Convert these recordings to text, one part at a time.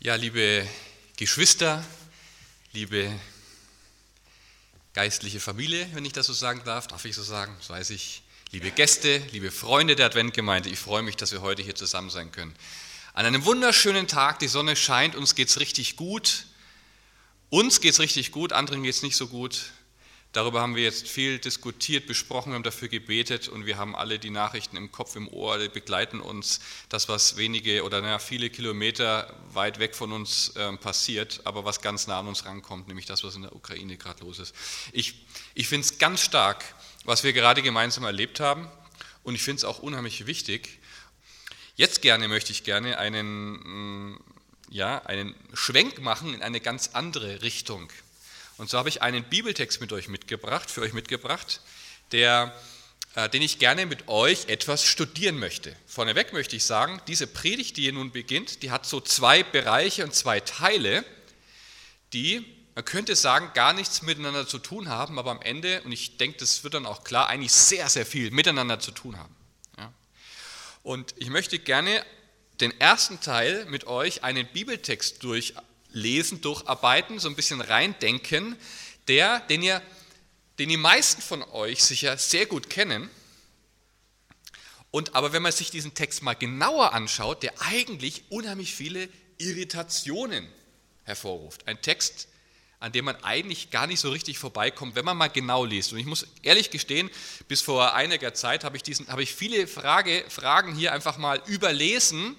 Ja, liebe Geschwister, liebe geistliche Familie, wenn ich das so sagen darf ich so sagen, das weiß ich, liebe Gäste, liebe Freunde der Adventgemeinde, ich freue mich, dass wir heute hier zusammen sein können. An einem wunderschönen Tag, die Sonne scheint, uns geht's richtig gut, anderen geht's nicht so gut. Darüber haben wir jetzt viel diskutiert, besprochen, wir haben dafür gebetet und wir haben alle die Nachrichten im Kopf, im Ohr, die begleiten uns, das was viele Kilometer weit weg von uns passiert, aber was ganz nah an uns rankommt, nämlich das, was in der Ukraine gerade los ist. Ich finde es ganz stark, was wir gerade gemeinsam erlebt haben und ich finde es auch unheimlich wichtig. Jetzt möchte ich gerne einen Schwenk machen in eine ganz andere Richtung. Und so habe ich einen Bibeltext für euch mitgebracht, den ich gerne mit euch etwas studieren möchte. Vorneweg möchte ich sagen, diese Predigt, die hier nun beginnt, die hat so zwei Bereiche und zwei Teile, die, man könnte sagen, gar nichts miteinander zu tun haben, aber am Ende, und ich denke, das wird dann auch klar, eigentlich sehr, sehr viel miteinander zu tun haben. Ja. Und ich möchte gerne den ersten Teil mit euch einen Bibeltext durcharbeiten, so ein bisschen reindenken, den die meisten von euch sicher sehr gut kennen. Aber wenn man sich diesen Text mal genauer anschaut, der eigentlich unheimlich viele Irritationen hervorruft. Ein Text, an dem man eigentlich gar nicht so richtig vorbeikommt, wenn man mal genau liest. Und ich muss ehrlich gestehen, bis vor einiger Zeit habe ich viele Fragen hier einfach mal überlesen.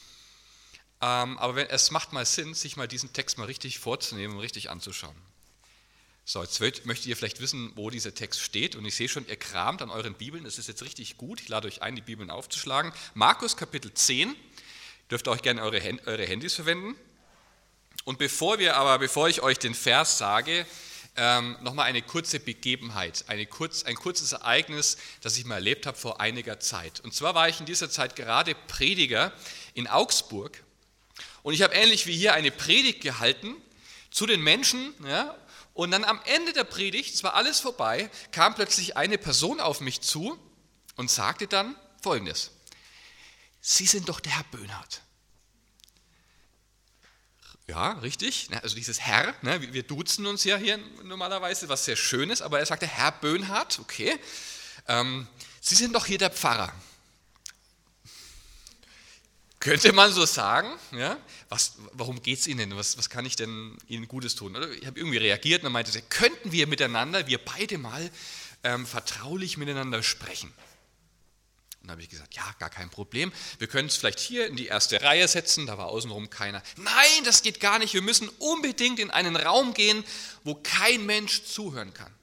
Aber es macht mal Sinn, sich mal diesen Text mal richtig vorzunehmen und richtig anzuschauen. So, jetzt möchtet ihr vielleicht wissen, wo dieser Text steht. Und ich sehe schon, ihr kramt an euren Bibeln. Das ist jetzt richtig gut. Ich lade euch ein, die Bibeln aufzuschlagen. Markus Kapitel 10. Ihr dürft auch gerne eure Handys verwenden. Und bevor ich euch den Vers sage, nochmal eine kurze Begebenheit, ein kurzes Ereignis, das ich mal erlebt habe vor einiger Zeit. Und zwar war ich in dieser Zeit gerade Prediger in Augsburg. Und ich habe ähnlich wie hier eine Predigt gehalten zu den Menschen, ja, und dann am Ende der Predigt, es war alles vorbei, kam plötzlich eine Person auf mich zu und sagte dann Folgendes: Sie sind doch der Herr Böhnhardt. Ja, richtig, also dieses Herr, wir duzen uns ja hier normalerweise, was sehr schön ist, aber er sagte Herr Böhnhardt, okay, Sie sind doch hier der Pfarrer. Könnte man so sagen, ja? Warum geht es Ihnen? Was kann ich denn Ihnen Gutes tun? Oder ich habe irgendwie reagiert und dann meinte sie, könnten wir beide mal vertraulich miteinander sprechen? Und dann habe ich gesagt, ja, gar kein Problem. Wir können es vielleicht hier in die erste Reihe setzen, da war außenrum keiner. Nein, das geht gar nicht, wir müssen unbedingt in einen Raum gehen, wo kein Mensch zuhören kann.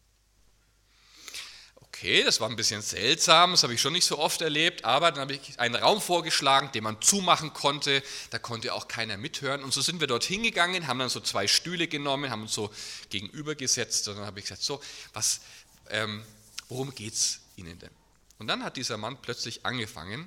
Okay, das war ein bisschen seltsam, das habe ich schon nicht so oft erlebt, aber dann habe ich einen Raum vorgeschlagen, den man zumachen konnte, da konnte auch keiner mithören. Und so sind wir dort hingegangen, haben dann so 2 Stühle genommen, haben uns so gegenübergesetzt und dann habe ich gesagt, so, worum geht es Ihnen denn? Und dann hat dieser Mann plötzlich angefangen,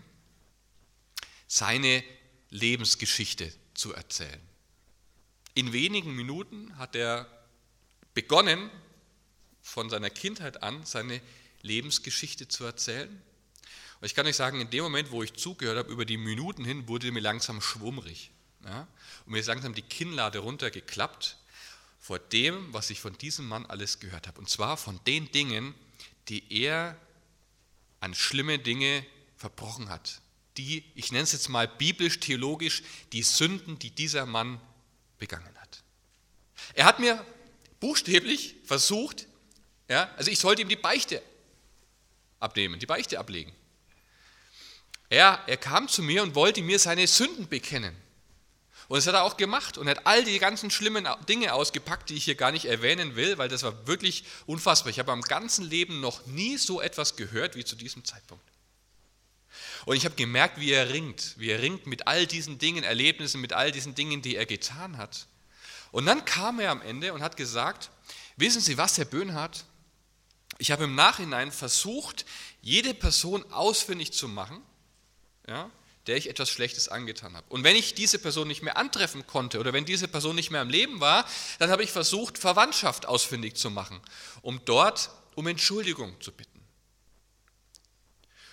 seine Lebensgeschichte zu erzählen. In wenigen Minuten hat er begonnen, von seiner Kindheit an seine Lebensgeschichte zu erzählen. Und ich kann euch sagen, in dem Moment, wo ich zugehört habe, über die Minuten hin, wurde mir langsam schwummrig. Ja? Und mir ist langsam die Kinnlade runtergeklappt vor dem, was ich von diesem Mann alles gehört habe. Und zwar von den Dingen, die er an schlimme Dinge verbrochen hat. Ich nenne es jetzt mal biblisch, theologisch, die Sünden, die dieser Mann begangen hat. Er hat mir buchstäblich versucht, also ich sollte ihm die Beichte ablegen. Er kam zu mir und wollte mir seine Sünden bekennen. Und das hat er auch gemacht und hat all die ganzen schlimmen Dinge ausgepackt, die ich hier gar nicht erwähnen will, weil das war wirklich unfassbar. Ich habe am ganzen Leben noch nie so etwas gehört wie zu diesem Zeitpunkt. Und ich habe gemerkt, wie er ringt mit all diesen Dingen, Erlebnissen, mit all diesen Dingen, die er getan hat. Und dann kam er am Ende und hat gesagt, wissen Sie was, Herr Böhnhardt? Ich habe im Nachhinein versucht, jede Person ausfindig zu machen, ja, der ich etwas Schlechtes angetan habe. Und wenn ich diese Person nicht mehr antreffen konnte oder wenn diese Person nicht mehr am Leben war, dann habe ich versucht, Verwandtschaft ausfindig zu machen, um dort um Entschuldigung zu bitten.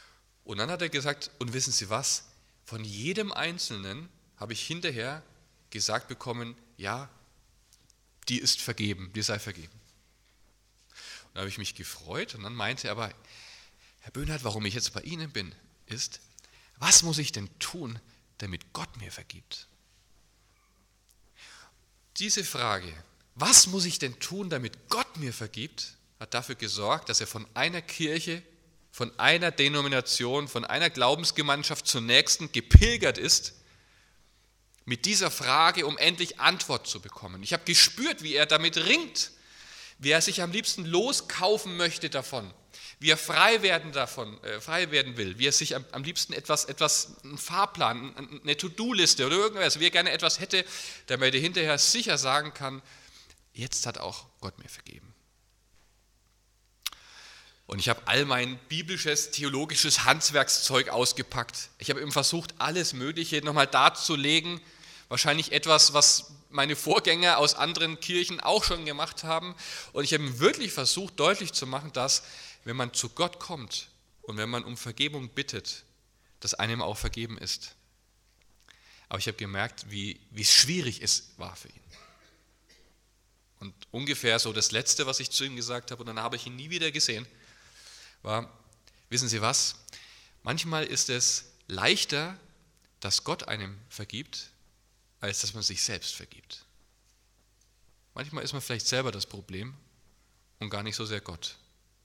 Und dann hat er gesagt, und wissen Sie was, von jedem Einzelnen habe ich hinterher gesagt bekommen, ja, dir ist vergeben, dir sei vergeben. Und da habe ich mich gefreut und dann meinte er aber, Herr Böhnhardt, warum ich jetzt bei Ihnen bin, ist, was muss ich denn tun, damit Gott mir vergibt? Diese Frage, was muss ich denn tun, damit Gott mir vergibt, hat dafür gesorgt, dass er von einer Kirche, von einer Denomination, von einer Glaubensgemeinschaft zur nächsten gepilgert ist, mit dieser Frage, um endlich Antwort zu bekommen. Ich habe gespürt, wie er damit ringt, wie er sich am liebsten loskaufen möchte davon, wie er frei werden will, wie er sich am liebsten einen Fahrplan, eine To-Do-Liste oder irgendwas, wie er gerne etwas hätte, damit er hinterher sicher sagen kann, jetzt hat auch Gott mir vergeben. Und ich habe all mein biblisches, theologisches Handwerkszeug ausgepackt. Ich habe eben versucht, alles Mögliche nochmal darzulegen, wahrscheinlich etwas, was meine Vorgänger aus anderen Kirchen auch schon gemacht haben. Und ich habe wirklich versucht, deutlich zu machen, dass, wenn man zu Gott kommt und wenn man um Vergebung bittet, dass einem auch vergeben ist. Aber ich habe gemerkt, wie schwierig es war für ihn. Und ungefähr so das Letzte, was ich zu ihm gesagt habe, und dann habe ich ihn nie wieder gesehen, war, wissen Sie was, manchmal ist es leichter, dass Gott einem vergibt, als dass man sich selbst vergibt. Manchmal ist man vielleicht selber das Problem und gar nicht so sehr Gott.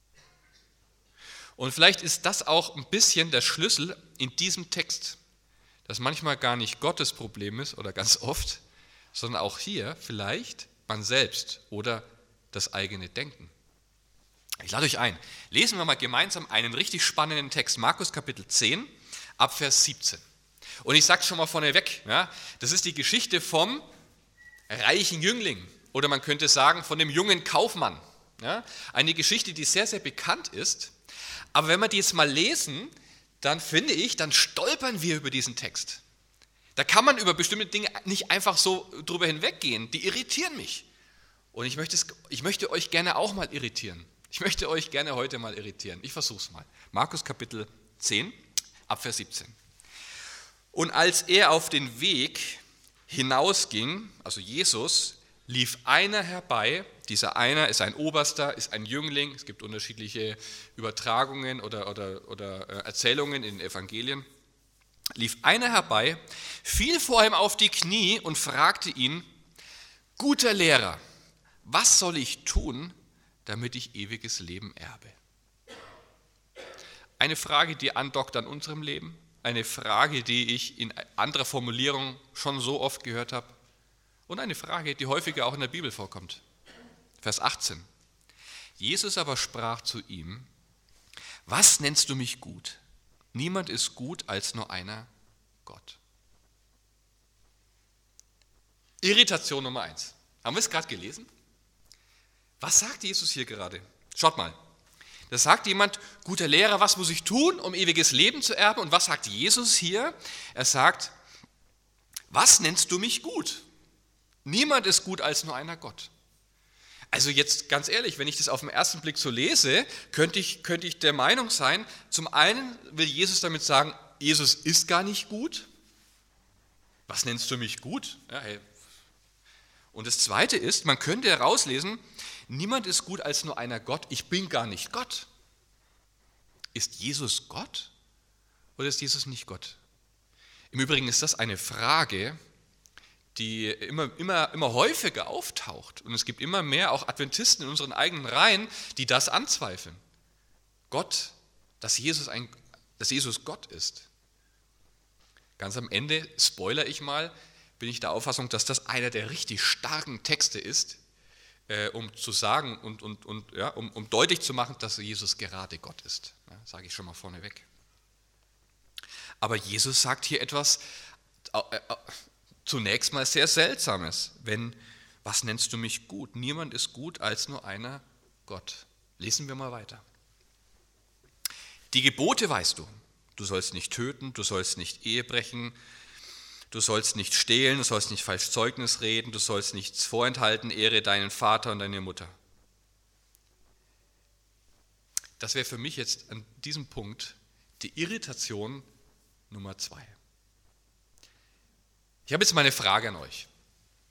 Und vielleicht ist das auch ein bisschen der Schlüssel in diesem Text, dass manchmal gar nicht Gottes Problem ist oder ganz oft, sondern auch hier vielleicht man selbst oder das eigene Denken. Ich lade euch ein, lesen wir mal gemeinsam einen richtig spannenden Text, Markus Kapitel 10, ab Vers 17. Und ich sage es schon mal vorneweg, ja, das ist die Geschichte vom reichen Jüngling oder man könnte sagen von dem jungen Kaufmann. Ja, eine Geschichte, die sehr, sehr bekannt ist, aber wenn wir die jetzt mal lesen, dann finde ich, dann stolpern wir über diesen Text. Da kann man über bestimmte Dinge nicht einfach so drüber hinweggehen, die irritieren mich. Und ich möchte euch gerne auch mal irritieren. Ich möchte euch gerne heute mal irritieren. Ich versuche es mal. Markus Kapitel 10, ab Vers 17. Und als er auf den Weg hinausging, also Jesus, lief einer herbei. Dieser einer ist ein Oberster, ist ein Jüngling. Es gibt unterschiedliche Übertragungen oder Erzählungen in den Evangelien. Lief einer herbei, fiel vor ihm auf die Knie und fragte ihn, guter Lehrer, was soll ich tun, damit ich ewiges Leben erbe? Eine Frage, die andockt an unserem Leben, eine Frage, die ich in anderer Formulierung schon so oft gehört habe und eine Frage, die häufiger auch in der Bibel vorkommt. Vers 18. Jesus aber sprach zu ihm, was nennst du mich gut? Niemand ist gut als nur einer, Gott. Irritation Nummer 1. Haben wir es gerade gelesen? Was sagt Jesus hier gerade? Schaut mal. Da sagt jemand, guter Lehrer, was muss ich tun, um ewiges Leben zu erben? Und was sagt Jesus hier? Er sagt, was nennst du mich gut? Niemand ist gut als nur einer, Gott. Also jetzt ganz ehrlich, wenn ich das auf den ersten Blick so lese, könnte ich der Meinung sein, zum einen will Jesus damit sagen, Jesus ist gar nicht gut. Was nennst du mich gut? Ja, hey. Und das Zweite ist, man könnte herauslesen, niemand ist gut als nur einer, Gott. Ich bin gar nicht Gott. Ist Jesus Gott oder ist Jesus nicht Gott? Im Übrigen ist das eine Frage, die immer häufiger auftaucht. Und es gibt immer mehr auch Adventisten in unseren eigenen Reihen, die das anzweifeln. Gott, dass Jesus Gott ist. Ganz am Ende, spoiler ich mal, bin ich der Auffassung, dass das einer der richtig starken Texte ist, um zu sagen und um deutlich zu machen, dass Jesus gerade Gott ist. Ja, sage ich schon mal vorneweg. Aber Jesus sagt hier etwas zunächst mal sehr Seltsames. Was nennst du mich gut? Niemand ist gut als nur einer, Gott. Lesen wir mal weiter. Die Gebote weißt du. Du sollst nicht töten, du sollst nicht Ehe brechen, du sollst nicht stehlen, du sollst nicht falsch Zeugnis reden, du sollst nichts vorenthalten, ehre deinen Vater und deine Mutter. Das wäre für mich jetzt an diesem Punkt die Irritation Nummer 2. Ich habe jetzt mal eine Frage an euch.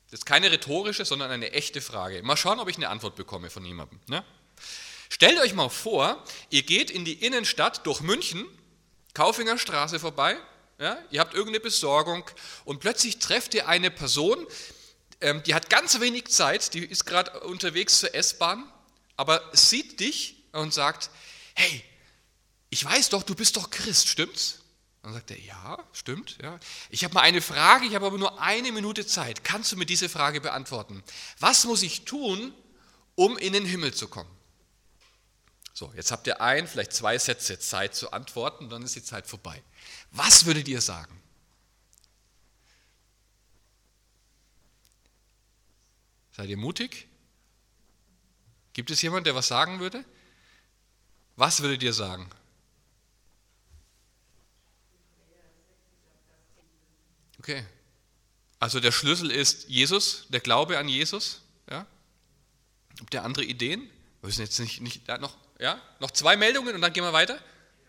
Das ist keine rhetorische, sondern eine echte Frage. Mal schauen, ob ich eine Antwort bekomme von jemandem. Ne? Stellt euch mal vor, ihr geht in die Innenstadt durch München, Kaufingerstraße vorbei, ja? Ihr habt irgendeine Besorgung und plötzlich trefft ihr eine Person, die hat ganz wenig Zeit, die ist gerade unterwegs zur S-Bahn, aber sieht dich und sagt, hey, ich weiß doch, du bist doch Christ, stimmt's? Dann sagt er, ja, stimmt. Ja. Ich habe mal eine Frage, ich habe aber nur 1 Minute Zeit. Kannst du mir diese Frage beantworten? Was muss ich tun, um in den Himmel zu kommen? So, jetzt habt ihr vielleicht 2 Sätze Zeit zu antworten, dann ist die Zeit vorbei. Was würdet ihr sagen? Seid ihr mutig? Gibt es jemanden, der was sagen würde? Was würdet ihr sagen? Okay. Also der Schlüssel ist Jesus, der Glaube an Jesus. Ja? Habt ihr andere Ideen? Wir müssen jetzt nicht noch 2 Meldungen und dann gehen wir weiter.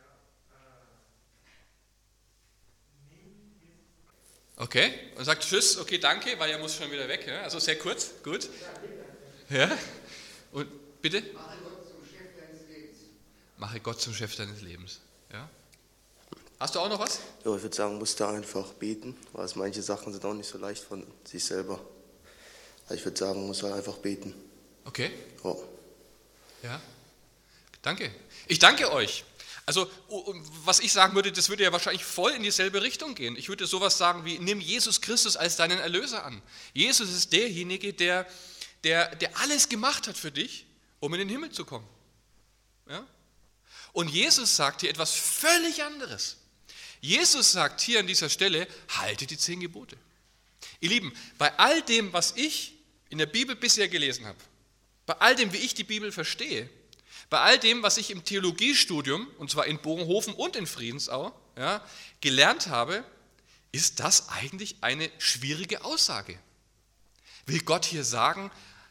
Okay, und sagt Tschüss, okay, danke, weil er muss schon wieder weg. Ja? Also sehr kurz, gut. Ja? Und bitte? Mache Gott zum Chef deines Lebens. Mache Gott zum Chef deines Lebens. Ja? Hast du auch noch was? Ja, ich würde sagen, musst du einfach beten, weil manche Sachen sind auch nicht so leicht von sich selber. Also ich würde sagen, muss halt einfach beten. Okay. Ja. Ja. Danke. Ich danke euch. Also, was ich sagen würde, das würde ja wahrscheinlich voll in dieselbe Richtung gehen. Ich würde sowas sagen wie, nimm Jesus Christus als deinen Erlöser an. Jesus ist derjenige, der alles gemacht hat für dich, um in den Himmel zu kommen. Ja? Und Jesus sagt hier etwas völlig anderes. Jesus sagt hier an dieser Stelle, halte die 10 Gebote. Ihr Lieben, bei all dem, was ich in der Bibel bisher gelesen habe, bei all dem, wie ich die Bibel verstehe, bei all dem, was ich im Theologiestudium, und zwar in Bogenhofen und in Friedensau, ja, gelernt habe, ist das eigentlich eine schwierige Aussage. Will Gott hier sagen,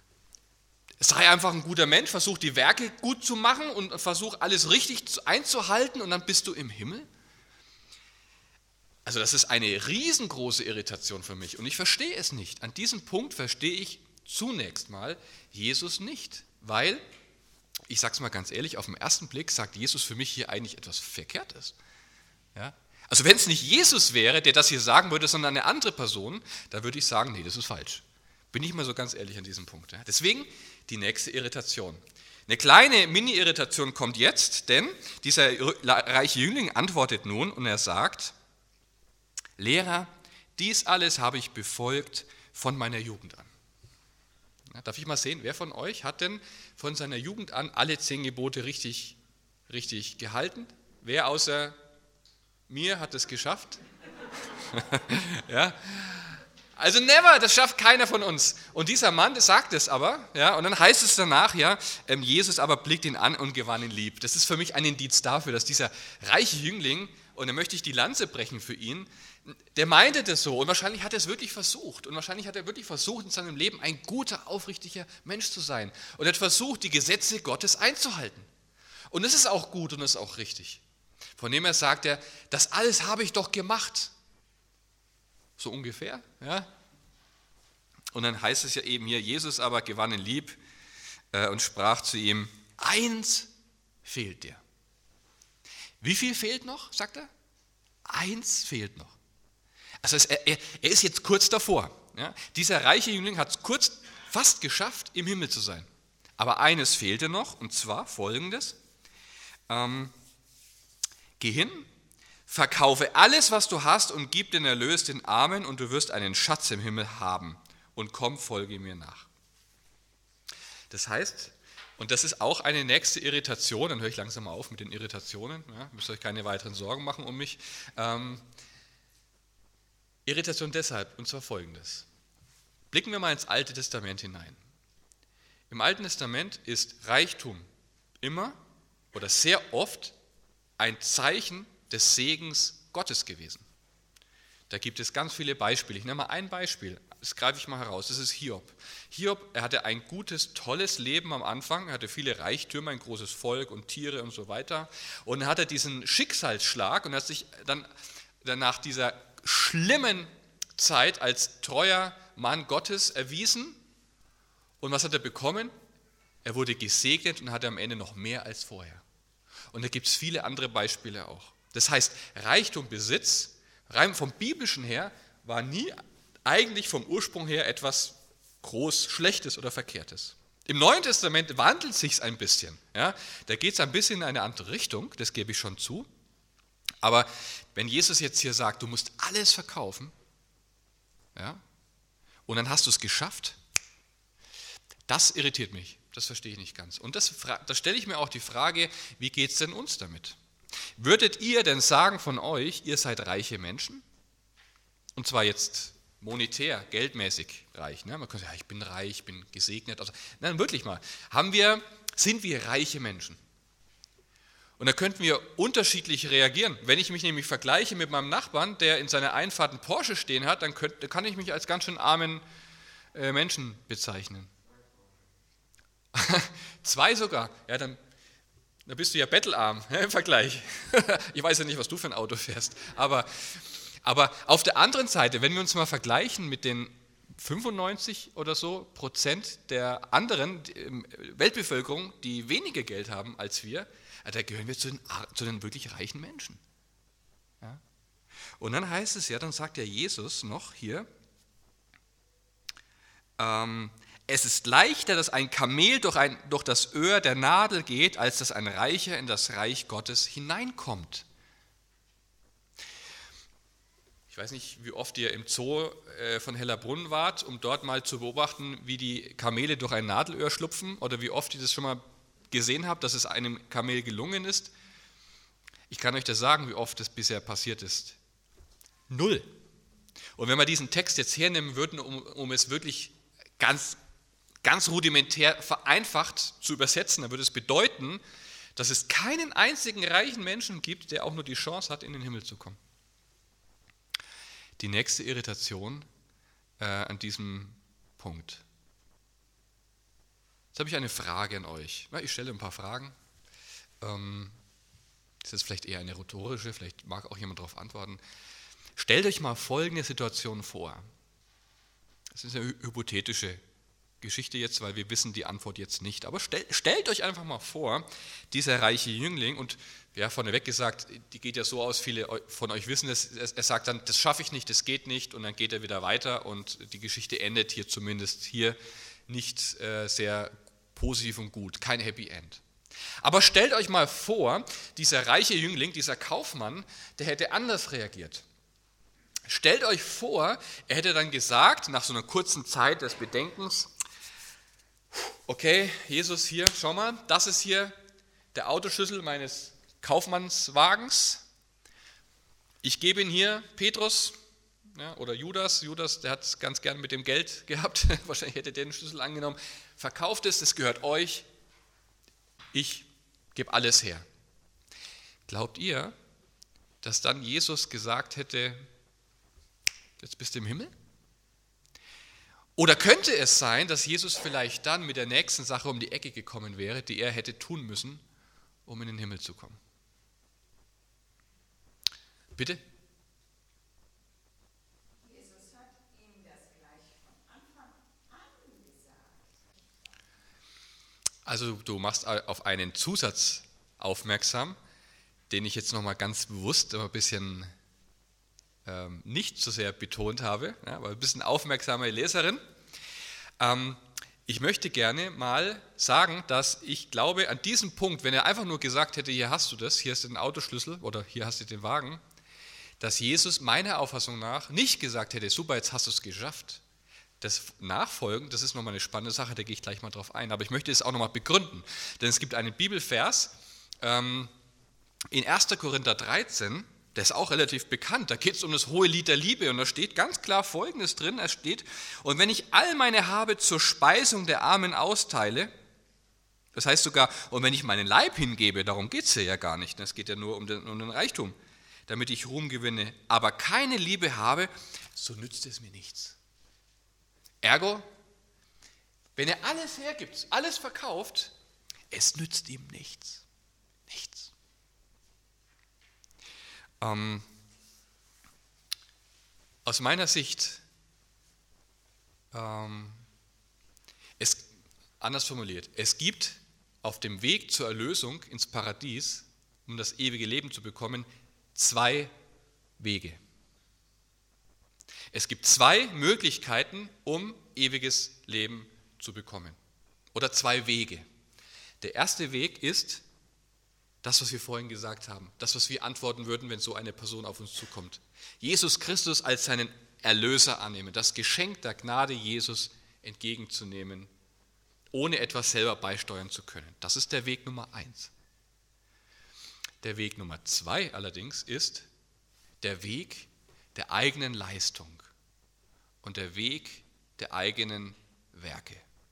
sei einfach ein guter Mensch, versuch die Werke gut zu machen und versuch alles richtig einzuhalten und dann bist du im Himmel? Also das ist eine riesengroße Irritation für mich und ich verstehe es nicht. An diesem Punkt verstehe ich zunächst mal Jesus nicht, weil, ich sage es mal ganz ehrlich, auf den ersten Blick sagt Jesus für mich hier eigentlich etwas Verkehrtes. Ja? Also wenn es nicht Jesus wäre, der das hier sagen würde, sondern eine andere Person, dann würde ich sagen, nee, das ist falsch. Bin ich mal so ganz ehrlich an diesem Punkt. Ja? Deswegen die nächste Irritation. Eine kleine Mini-Irritation kommt jetzt, denn dieser reiche Jüngling antwortet nun und er sagt, Lehrer, dies alles habe ich befolgt von meiner Jugend an. Ja, darf ich mal sehen, wer von euch hat denn von seiner Jugend an alle 10 Gebote richtig gehalten? Wer außer mir hat es geschafft? Ja. Also never, das schafft keiner von uns. Und dieser Mann, der sagt es aber, ja, und dann heißt es danach, ja, Jesus aber blickt ihn an und gewann ihn lieb. Das ist für mich ein Indiz dafür, dass dieser reiche Jüngling, und da möchte ich die Lanze brechen für ihn, der meinte das so und wahrscheinlich hat er es wirklich versucht. Und wahrscheinlich hat er wirklich versucht, in seinem Leben ein guter, aufrichtiger Mensch zu sein. Und er hat versucht, die Gesetze Gottes einzuhalten. Und das ist auch gut und das ist auch richtig. Von dem her sagt er, das alles habe ich doch gemacht. So ungefähr. Ja? Und dann heißt es ja eben hier, Jesus aber gewann ihn lieb und sprach zu ihm, 1 fehlt dir. Wie viel fehlt noch, sagt er? 1 fehlt noch. Also er ist jetzt kurz davor. Ja? Dieser reiche Jüngling hat es kurz fast geschafft, im Himmel zu sein. Aber eines fehlte noch, und zwar folgendes. Geh hin, verkaufe alles, was du hast und gib den Erlös den Armen und du wirst einen Schatz im Himmel haben. Und komm, folge mir nach. Das heißt, und das ist auch eine nächste Irritation, dann höre ich langsam mal auf mit den Irritationen, ja, müsst ihr euch keine weiteren Sorgen machen um mich. Irritation deshalb, und zwar folgendes. Blicken wir mal ins Alte Testament hinein. Im Alten Testament ist Reichtum immer oder sehr oft ein Zeichen des Segens Gottes gewesen. Da gibt es ganz viele Beispiele. Ich nenne mal ein Beispiel, das greife ich mal heraus, das ist Hiob. Hiob, er hatte ein gutes, tolles Leben am Anfang, er hatte viele Reichtümer, ein großes Volk und Tiere und so weiter. Und dann hat er diesen Schicksalsschlag und hat sich dann nach dieser schlimmen Zeit als treuer Mann Gottes erwiesen. Und was hat er bekommen? Er wurde gesegnet und hatte am Ende noch mehr als vorher. Und da gibt es viele andere Beispiele auch. Das heißt, Reichtum, Besitz, rein vom Biblischen her, war nie eigentlich vom Ursprung her etwas groß Schlechtes oder Verkehrtes. Im Neuen Testament wandelt es sich ein bisschen. Ja? Da geht es ein bisschen in eine andere Richtung, das gebe ich schon zu. Aber wenn Jesus jetzt hier sagt, du musst alles verkaufen, ja, und dann hast du es geschafft, das irritiert mich, das verstehe ich nicht ganz. Und da stelle ich mir auch die Frage, wie geht es denn uns damit? Würdet ihr denn sagen von euch, ihr seid reiche Menschen? Und zwar jetzt monetär, geldmäßig reich. Ne? Man kann sagen, ja, ich bin reich, ich bin gesegnet. Also, nein, wirklich mal. Sind wir reiche Menschen? Und da könnten wir unterschiedlich reagieren. Wenn ich mich nämlich vergleiche mit meinem Nachbarn, der in seiner Einfahrt einen Porsche stehen hat, dann kann ich mich als ganz schön armen Menschen bezeichnen. 2 sogar, ja, dann bist du ja bettelarm im Vergleich. Ich weiß ja nicht, was du für ein Auto fährst. Aber auf der anderen Seite, wenn wir uns mal vergleichen mit den 95 oder so Prozent der anderen Weltbevölkerung, die weniger Geld haben als wir, da gehören wir zu den wirklich reichen Menschen. Ja? Und dann heißt es ja, dann sagt ja Jesus noch hier, es ist leichter, dass ein Kamel durch das Öhr der Nadel geht, als dass ein Reicher in das Reich Gottes hineinkommt. Ich weiß nicht, wie oft ihr im Zoo von Hellerbrunn wart, um dort mal zu beobachten, wie die Kamele durch ein Nadelöhr schlupfen oder wie oft ihr das schon mal gesehen habt, dass es einem Kamel gelungen ist. Ich kann euch das sagen, wie oft das bisher passiert ist. 0. Und wenn wir diesen Text jetzt hernehmen würden, um es wirklich ganz rudimentär vereinfacht zu übersetzen, dann würde es bedeuten, dass es keinen einzigen reichen Menschen gibt, der auch nur die Chance hat, in den Himmel zu kommen. Die nächste Irritation an diesem Punkt. Jetzt habe ich eine Frage an euch. Ich stelle ein paar Fragen. Das ist vielleicht eher eine rhetorische, vielleicht mag auch jemand darauf antworten. Stellt euch mal folgende Situation vor. Das ist eine hypothetische Geschichte jetzt, weil wir wissen die Antwort jetzt nicht. Aber stellt euch einfach mal vor, dieser reiche Jüngling, und ja, vorneweg gesagt, die geht ja so aus, viele von euch wissen es, er sagt dann, das schaffe ich nicht, das geht nicht, und dann geht er wieder weiter und die Geschichte endet hier zumindest hier nicht sehr positiv und gut, kein Happy End. Aber stellt euch mal vor, dieser reiche Jüngling, dieser Kaufmann, der hätte anders reagiert. Stellt euch vor, er hätte dann gesagt, nach so einer kurzen Zeit des Bedenkens, okay, Jesus, hier, schau mal, das ist hier der Autoschlüssel meines Kaufmannswagens. Ich gebe ihn hier Petrus, ja, oder Judas, der hat es ganz gern mit dem Geld gehabt, wahrscheinlich hätte der den Schlüssel angenommen, verkauft es, das gehört euch, ich gebe alles her. Glaubt ihr, dass dann Jesus gesagt hätte, jetzt bist du im Himmel? Oder könnte es sein, dass Jesus vielleicht dann mit der nächsten Sache um die Ecke gekommen wäre, die er hätte tun müssen, um in den Himmel zu kommen? Bitte? Jesus hat ihm das gleich von Anfang an gesagt. Also du machst auf einen Zusatz aufmerksam, den ich jetzt nochmal ganz bewusst ein bisschen nicht so sehr betont habe, ja, aber ein bisschen aufmerksame Leserin. Ich möchte gerne mal sagen, dass ich glaube, an diesem Punkt, wenn er einfach nur gesagt hätte, hier hast du das, hier ist den Autoschlüssel oder hier hast du den Wagen, dass Jesus meiner Auffassung nach nicht gesagt hätte, super, jetzt hast du es geschafft. Das Nachfolgen, das ist nochmal eine spannende Sache, da gehe ich gleich mal drauf ein, aber ich möchte es auch nochmal begründen, denn es gibt einen Bibelvers in 1. Korinther 13, der ist auch relativ bekannt, da geht es um das hohe Lied der Liebe und da steht ganz klar Folgendes drin, es steht, und wenn ich all meine Habe zur Speisung der Armen austeile, das heißt sogar, und wenn ich meinen Leib hingebe, darum geht es ja gar nicht, es geht ja nur um den Reichtum, damit ich Ruhm gewinne, aber keine Liebe habe, so nützt es mir nichts. Ergo, wenn er alles hergibt, alles verkauft, es nützt ihm nichts. Nichts. Aus meiner Sicht, anders formuliert, es gibt auf dem Weg zur Erlösung ins Paradies, um das ewige Leben zu bekommen, 2 Wege. Es gibt 2 Möglichkeiten, um ewiges Leben zu bekommen. Oder 2 Wege. Der erste Weg ist das, was wir vorhin gesagt haben, das, was wir antworten würden, wenn so eine Person auf uns zukommt. Jesus Christus als seinen Erlöser annehmen, das Geschenk der Gnade Jesus entgegenzunehmen, ohne etwas selber beisteuern zu können. Das ist der Weg Nummer 1. Der Weg Nummer 2 allerdings ist der Weg der eigenen Leistung und der Weg der eigenen Werke.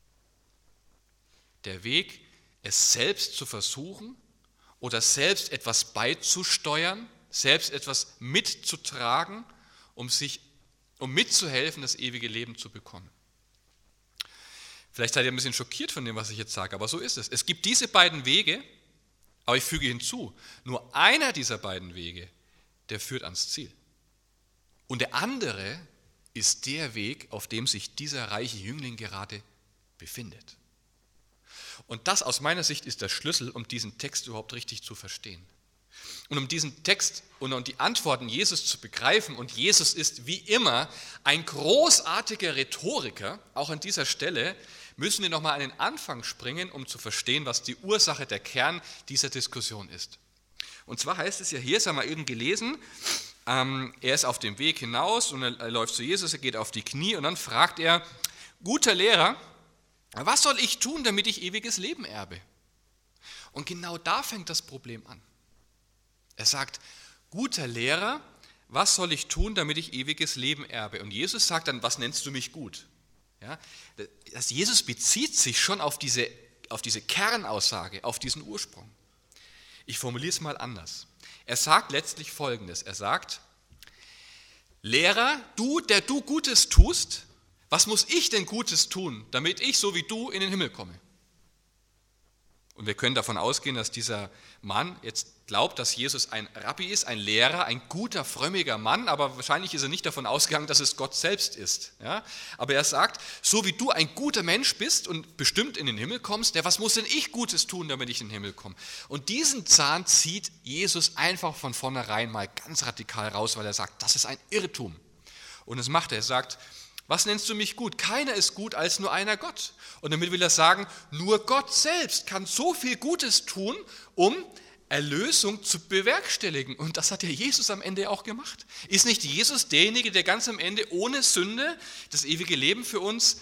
Der Weg, es selbst zu versuchen oder selbst etwas beizusteuern, selbst etwas mitzutragen, um mitzuhelfen, das ewige Leben zu bekommen. Vielleicht seid ihr ein bisschen schockiert von dem, was ich jetzt sage, aber so ist es. Es gibt diese beiden Wege, aber ich füge hinzu, nur einer dieser beiden Wege, der führt ans Ziel. Und der andere ist der Weg, auf dem sich dieser reiche Jüngling gerade befindet. Und das aus meiner Sicht ist der Schlüssel, um diesen Text überhaupt richtig zu verstehen. Und um diesen Text und um die Antworten Jesus zu begreifen, und Jesus ist wie immer ein großartiger Rhetoriker, auch an dieser Stelle, müssen wir nochmal an den Anfang springen, um zu verstehen, was die Ursache, der Kern dieser Diskussion ist. Und zwar heißt es ja hier, das haben wir eben gelesen, er ist auf dem Weg hinaus und er läuft zu Jesus, er geht auf die Knie und dann fragt er, guter Lehrer, was soll ich tun, damit ich ewiges Leben erbe? Und genau da fängt das Problem an. Er sagt, guter Lehrer, was soll ich tun, damit ich ewiges Leben erbe? Und Jesus sagt dann, was nennst du mich gut? Ja, Jesus bezieht sich schon auf diese Kernaussage, auf diesen Ursprung. Ich formuliere es mal anders. Er sagt letztlich Folgendes. Er sagt, Lehrer, du, der du Gutes tust, was muss ich denn Gutes tun, damit ich so wie du in den Himmel komme? Und wir können davon ausgehen, dass dieser Mann jetzt glaubt, dass Jesus ein Rabbi ist, ein Lehrer, ein guter, frömmiger Mann, aber wahrscheinlich ist er nicht davon ausgegangen, dass es Gott selbst ist. Ja? Aber er sagt, so wie du ein guter Mensch bist und bestimmt in den Himmel kommst, was muss denn ich Gutes tun, damit ich in den Himmel komme? Und diesen Zahn zieht Jesus einfach von vornherein mal ganz radikal raus, weil er sagt, das ist ein Irrtum. Und das macht er. Er sagt, was nennst du mich gut? Keiner ist gut als nur einer Gott. Und damit will er sagen, nur Gott selbst kann so viel Gutes tun, um Erlösung zu bewerkstelligen. Und das hat ja Jesus am Ende auch gemacht. Ist nicht Jesus derjenige, der ganz am Ende ohne Sünde das ewige Leben für uns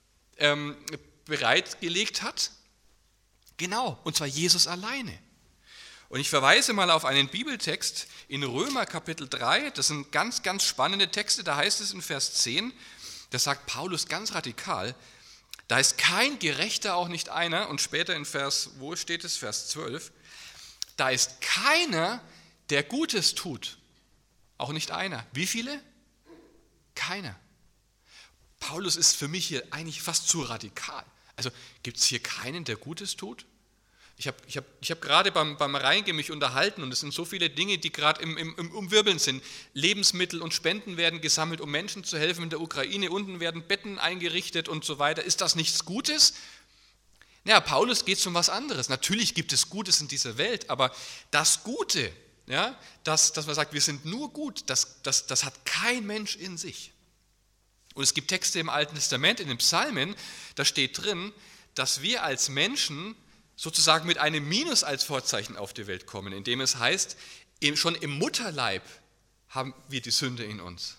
bereitgelegt hat? Genau, und zwar Jesus alleine. Und ich verweise mal auf einen Bibeltext in Römer Kapitel 3, das sind ganz, ganz spannende Texte, da heißt es in Vers 10, da sagt Paulus ganz radikal, da ist kein Gerechter, auch nicht einer, und später in Vers 12, da ist keiner, der Gutes tut, auch nicht einer. Wie viele? Keiner. Paulus ist für mich hier eigentlich fast zu radikal. Also gibt es hier keinen, der Gutes tut? Ich hab gerade beim Reingehen mich unterhalten und es sind so viele Dinge, die gerade im Umwirbeln sind. Lebensmittel und Spenden werden gesammelt, um Menschen zu helfen in der Ukraine. Unten werden Betten eingerichtet und so weiter. Ist das nichts Gutes? Ja, Paulus geht es um was anderes. Natürlich gibt es Gutes in dieser Welt, aber das Gute, ja, dass man sagt, wir sind nur gut, das hat kein Mensch in sich. Und es gibt Texte im Alten Testament, in den Psalmen, da steht drin, dass wir als Menschen sozusagen mit einem Minus als Vorzeichen auf die Welt kommen, indem es heißt, schon im Mutterleib haben wir die Sünde in uns.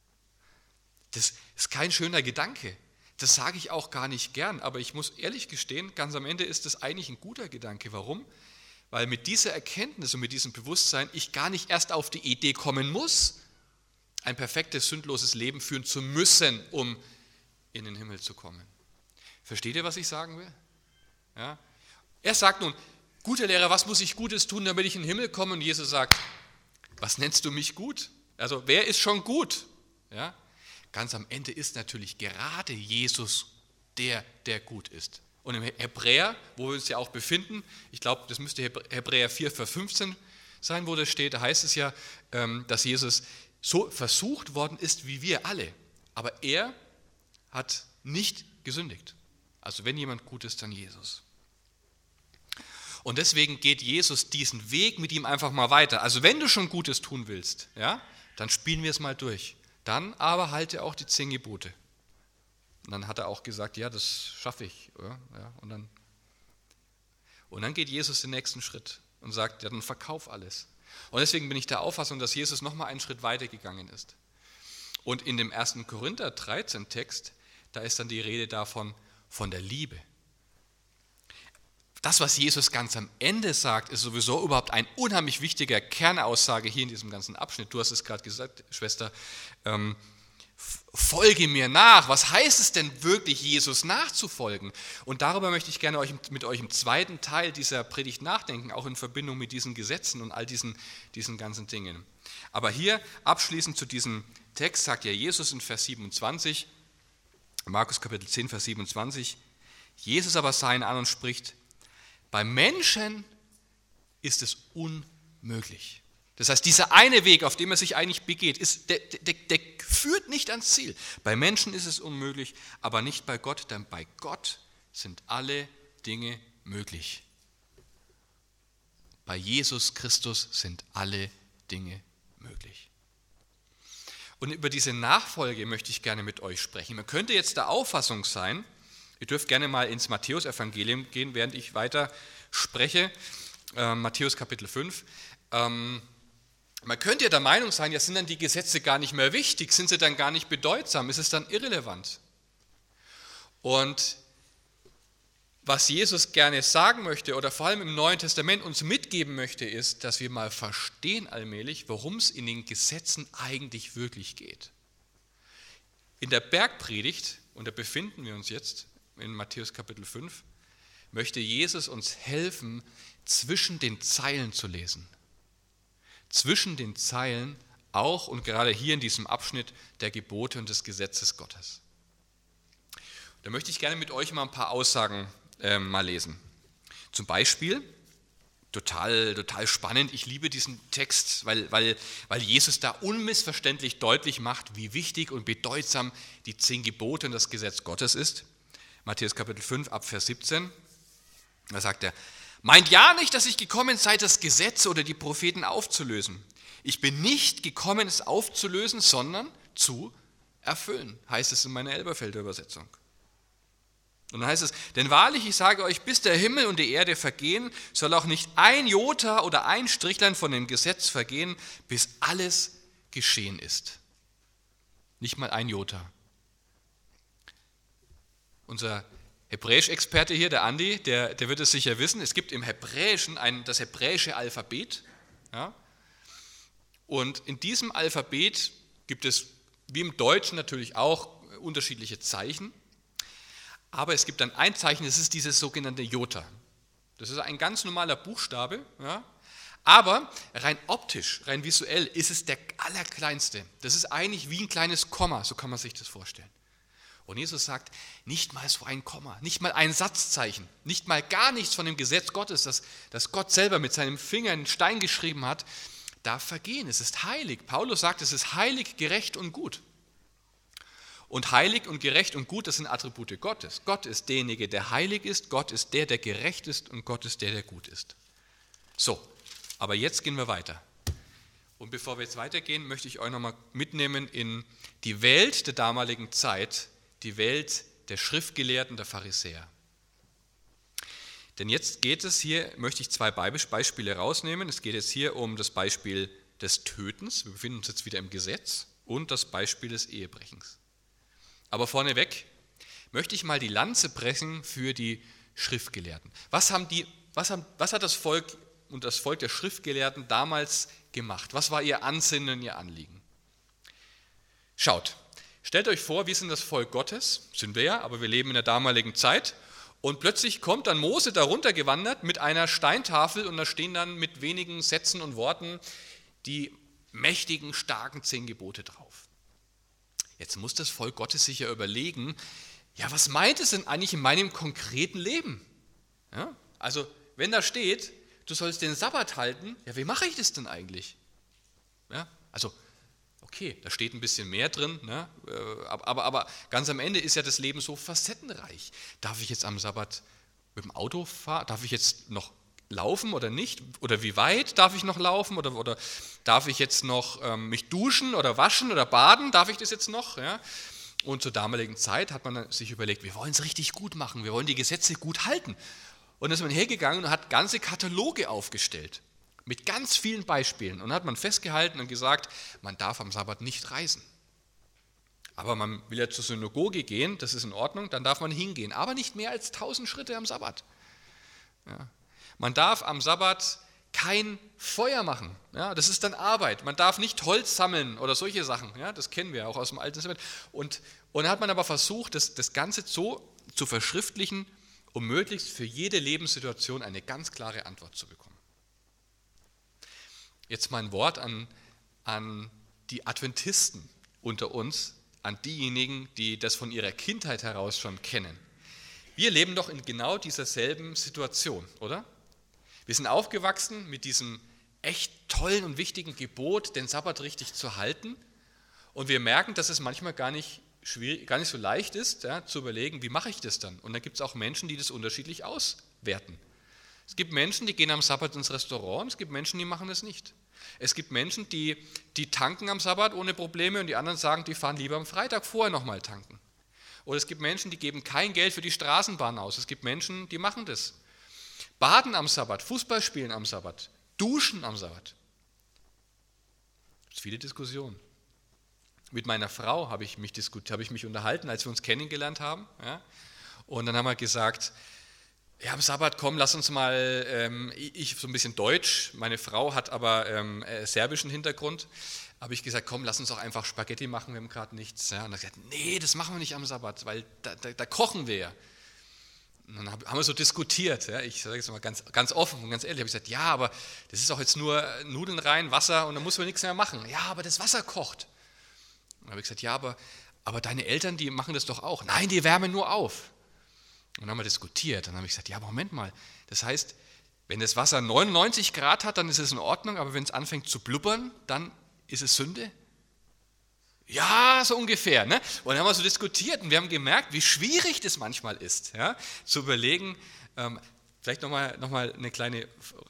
Das ist kein schöner Gedanke. Das sage ich auch gar nicht gern, aber ich muss ehrlich gestehen, ganz am Ende ist das eigentlich ein guter Gedanke. Warum? Weil mit dieser Erkenntnis und mit diesem Bewusstsein ich gar nicht erst auf die Idee kommen muss, ein perfektes, sündloses Leben führen zu müssen, um in den Himmel zu kommen. Versteht ihr, was ich sagen will? Ja? Er sagt nun, guter Lehrer, was muss ich Gutes tun, damit ich in den Himmel komme? Und Jesus sagt, was nennst du mich gut? Also wer ist schon gut? Ja? Ganz am Ende ist natürlich gerade Jesus der gut ist. Und im Hebräer, wo wir uns ja auch befinden, ich glaube, das müsste Hebräer 4, Vers 15 sein, wo das steht, da heißt es ja, dass Jesus so versucht worden ist wie wir alle. Aber er hat nicht gesündigt. Also wenn jemand gut ist, dann Jesus. Und deswegen geht Jesus diesen Weg mit ihm einfach mal weiter. Also wenn du schon Gutes tun willst, ja, dann spielen wir es mal durch. Dann aber halte auch die 10 Gebote. Und dann hat er auch gesagt, ja, das schaffe ich. Ja, und dann geht Jesus den nächsten Schritt und sagt, ja, dann verkauf alles. Und deswegen bin ich der Auffassung, dass Jesus nochmal einen Schritt weiter gegangen ist. Und in dem 1. Korinther 13 Text, da ist dann die Rede davon, von der Liebe. Das, was Jesus ganz am Ende sagt, ist sowieso überhaupt ein unheimlich wichtiger Kernaussage hier in diesem ganzen Abschnitt. Du hast es gerade gesagt, Schwester, folge mir nach. Was heißt es denn wirklich, Jesus nachzufolgen? Und darüber möchte ich gerne mit euch im zweiten Teil dieser Predigt nachdenken, auch in Verbindung mit diesen Gesetzen und all diesen ganzen Dingen. Aber hier abschließend zu diesem Text sagt ja Jesus in Vers 27, Markus Kapitel 10, Vers 27, Jesus aber sah ihn an und spricht, bei Menschen ist es unmöglich. Das heißt, dieser eine Weg, auf dem er sich eigentlich begeht, der führt nicht ans Ziel. Bei Menschen ist es unmöglich, aber nicht bei Gott, denn bei Gott sind alle Dinge möglich. Bei Jesus Christus sind alle Dinge möglich. Und über diese Nachfolge möchte ich gerne mit euch sprechen. Man könnte jetzt der Auffassung sein, ihr dürft gerne mal ins Matthäus-Evangelium gehen, während ich weiter spreche, Matthäus Kapitel 5. Man könnte ja der Meinung sein, ja, sind dann die Gesetze gar nicht mehr wichtig, sind sie dann gar nicht bedeutsam, ist es dann irrelevant? Und was Jesus gerne sagen möchte oder vor allem im Neuen Testament uns mitgeben möchte, ist, dass wir mal verstehen allmählich, worum es in den Gesetzen eigentlich wirklich geht. In der Bergpredigt, und da befinden wir uns jetzt in Matthäus Kapitel 5, möchte Jesus uns helfen, zwischen den Zeilen zu lesen. Zwischen den Zeilen auch und gerade hier in diesem Abschnitt der Gebote und des Gesetzes Gottes. Da möchte ich gerne mit euch mal ein paar Aussagen mal lesen. Zum Beispiel, total spannend, ich liebe diesen Text, weil Jesus da unmissverständlich deutlich macht, wie wichtig und bedeutsam die 10 Gebote und das Gesetz Gottes ist. Matthäus Kapitel 5 ab Vers 17, da sagt er, meint ja nicht, dass ich gekommen sei, das Gesetz oder die Propheten aufzulösen. Ich bin nicht gekommen, es aufzulösen, sondern zu erfüllen, heißt es in meiner Elberfelder Übersetzung. Und dann heißt es, denn wahrlich, ich sage euch, bis der Himmel und die Erde vergehen, soll auch nicht ein Jota oder ein Strichlein von dem Gesetz vergehen, bis alles geschehen ist. Nicht mal ein Jota. Unser Hebräisch-Experte hier, der Andi, der wird es sicher wissen, es gibt im Hebräischen das hebräische Alphabet. Ja? Und in diesem Alphabet gibt es, wie im Deutschen natürlich auch, unterschiedliche Zeichen. Aber es gibt dann ein Zeichen, das ist dieses sogenannte Jota. Das ist ein ganz normaler Buchstabe, ja? Aber rein optisch, rein visuell ist es der allerkleinste. Das ist eigentlich wie ein kleines Komma, so kann man sich das vorstellen. Und Jesus sagt, nicht mal so ein Komma, nicht mal ein Satzzeichen, nicht mal gar nichts von dem Gesetz Gottes, das Gott selber mit seinem Finger in den Stein geschrieben hat, darf vergehen. Es ist heilig. Paulus sagt, es ist heilig, gerecht und gut. Und heilig und gerecht und gut, das sind Attribute Gottes. Gott ist derjenige, der heilig ist, Gott ist der gerecht ist und Gott ist der gut ist. So, aber jetzt gehen wir weiter. Und bevor wir jetzt weitergehen, möchte ich euch nochmal mitnehmen in die Welt der damaligen Zeit, die Welt der Schriftgelehrten, der Pharisäer. Denn jetzt geht es hier, möchte ich 2 Beispiele rausnehmen. Es geht jetzt hier um das Beispiel des Tötens, wir befinden uns jetzt wieder im Gesetz, und das Beispiel des Ehebrechens. Aber vorneweg möchte ich mal die Lanze brechen für die Schriftgelehrten. Was hat das Volk und das Volk der Schriftgelehrten damals gemacht? Was war ihr Ansinnen, ihr Anliegen? Schaut, stellt euch vor, wir sind das Volk Gottes, sind wir ja, aber wir leben in der damaligen Zeit. Und plötzlich kommt dann Mose darunter gewandert mit einer Steintafel und da stehen dann mit wenigen Sätzen und Worten die mächtigen, starken 10 Gebote drauf. Jetzt muss das Volk Gottes sich ja überlegen, ja, was meint es denn eigentlich in meinem konkreten Leben? Ja, also, wenn da steht, du sollst den Sabbat halten, ja, wie mache ich das denn eigentlich? Ja, also, Okay, da steht ein bisschen mehr drin, ne? Aber ganz am Ende ist ja das Leben so facettenreich. Darf ich jetzt am Sabbat mit dem Auto fahren? Darf ich jetzt noch laufen oder nicht? Oder wie weit darf ich noch laufen? Oder darf ich jetzt noch mich duschen oder waschen oder baden? Darf ich das jetzt noch? Ja? Und zur damaligen Zeit hat man sich überlegt, wir wollen es richtig gut machen, wir wollen die Gesetze gut halten. Und dann ist man hergegangen und hat ganze Kataloge aufgestellt. Mit ganz vielen Beispielen. Und dann hat man festgehalten und gesagt, man darf am Sabbat nicht reisen. Aber man will ja zur Synagoge gehen, das ist in Ordnung, dann darf man hingehen. Aber nicht mehr als 1000 Schritte am Sabbat. Ja. Man darf am Sabbat kein Feuer machen. Ja, das ist dann Arbeit. Man darf nicht Holz sammeln oder solche Sachen. Ja, das kennen wir auch aus dem Alten Testament. Und dann hat man aber versucht, das Ganze so zu verschriftlichen, um möglichst für jede Lebenssituation eine ganz klare Antwort zu bekommen. Jetzt mal ein Wort an die Adventisten unter uns, an diejenigen, die das von ihrer Kindheit heraus schon kennen. Wir leben doch in genau dieser selben Situation, oder? Wir sind aufgewachsen mit diesem echt tollen und wichtigen Gebot, den Sabbat richtig zu halten. Und wir merken, dass es manchmal gar nicht so leicht ist, ja, zu überlegen, wie mache ich das dann? Und da gibt es auch Menschen, die das unterschiedlich auswerten. Es gibt Menschen, die gehen am Sabbat ins Restaurant, es gibt Menschen, die machen das nicht. Es gibt Menschen, die tanken am Sabbat ohne Probleme und die anderen sagen, die fahren lieber am Freitag vorher nochmal tanken. Oder es gibt Menschen, die geben kein Geld für die Straßenbahn aus. Es gibt Menschen, die machen das. Baden am Sabbat, Fußball spielen am Sabbat, duschen am Sabbat. Es gibt viele Diskussionen. Mit meiner Frau habe ich mich unterhalten, als wir uns kennengelernt haben. Ja? Und dann haben wir gesagt, ja, am Sabbat, komm, lass uns mal, ich so ein bisschen Deutsch, meine Frau hat aber serbischen Hintergrund, habe ich gesagt, komm, lass uns doch einfach Spaghetti machen, wir haben gerade nichts. Ja, und dann hat er gesagt, nee, das machen wir nicht am Sabbat, weil da kochen wir ja. Und dann haben wir so diskutiert, ja, ich sage jetzt mal ganz offen und ganz ehrlich, habe ich gesagt, ja, aber das ist doch jetzt nur Nudeln rein, Wasser und dann muss man nichts mehr machen. Ja, aber das Wasser kocht. Und dann habe ich gesagt, ja, aber deine Eltern, die machen das doch auch. Nein, die wärmen nur auf. Und dann haben wir diskutiert. Dann habe ich gesagt, ja, Moment mal. Das heißt, wenn das Wasser 99 Grad hat, dann ist es in Ordnung, aber wenn es anfängt zu blubbern, dann ist es Sünde? Ja, so ungefähr. Ne? Und dann haben wir so diskutiert und wir haben gemerkt, wie schwierig das manchmal ist, ja, zu überlegen. Vielleicht nochmal eine kleine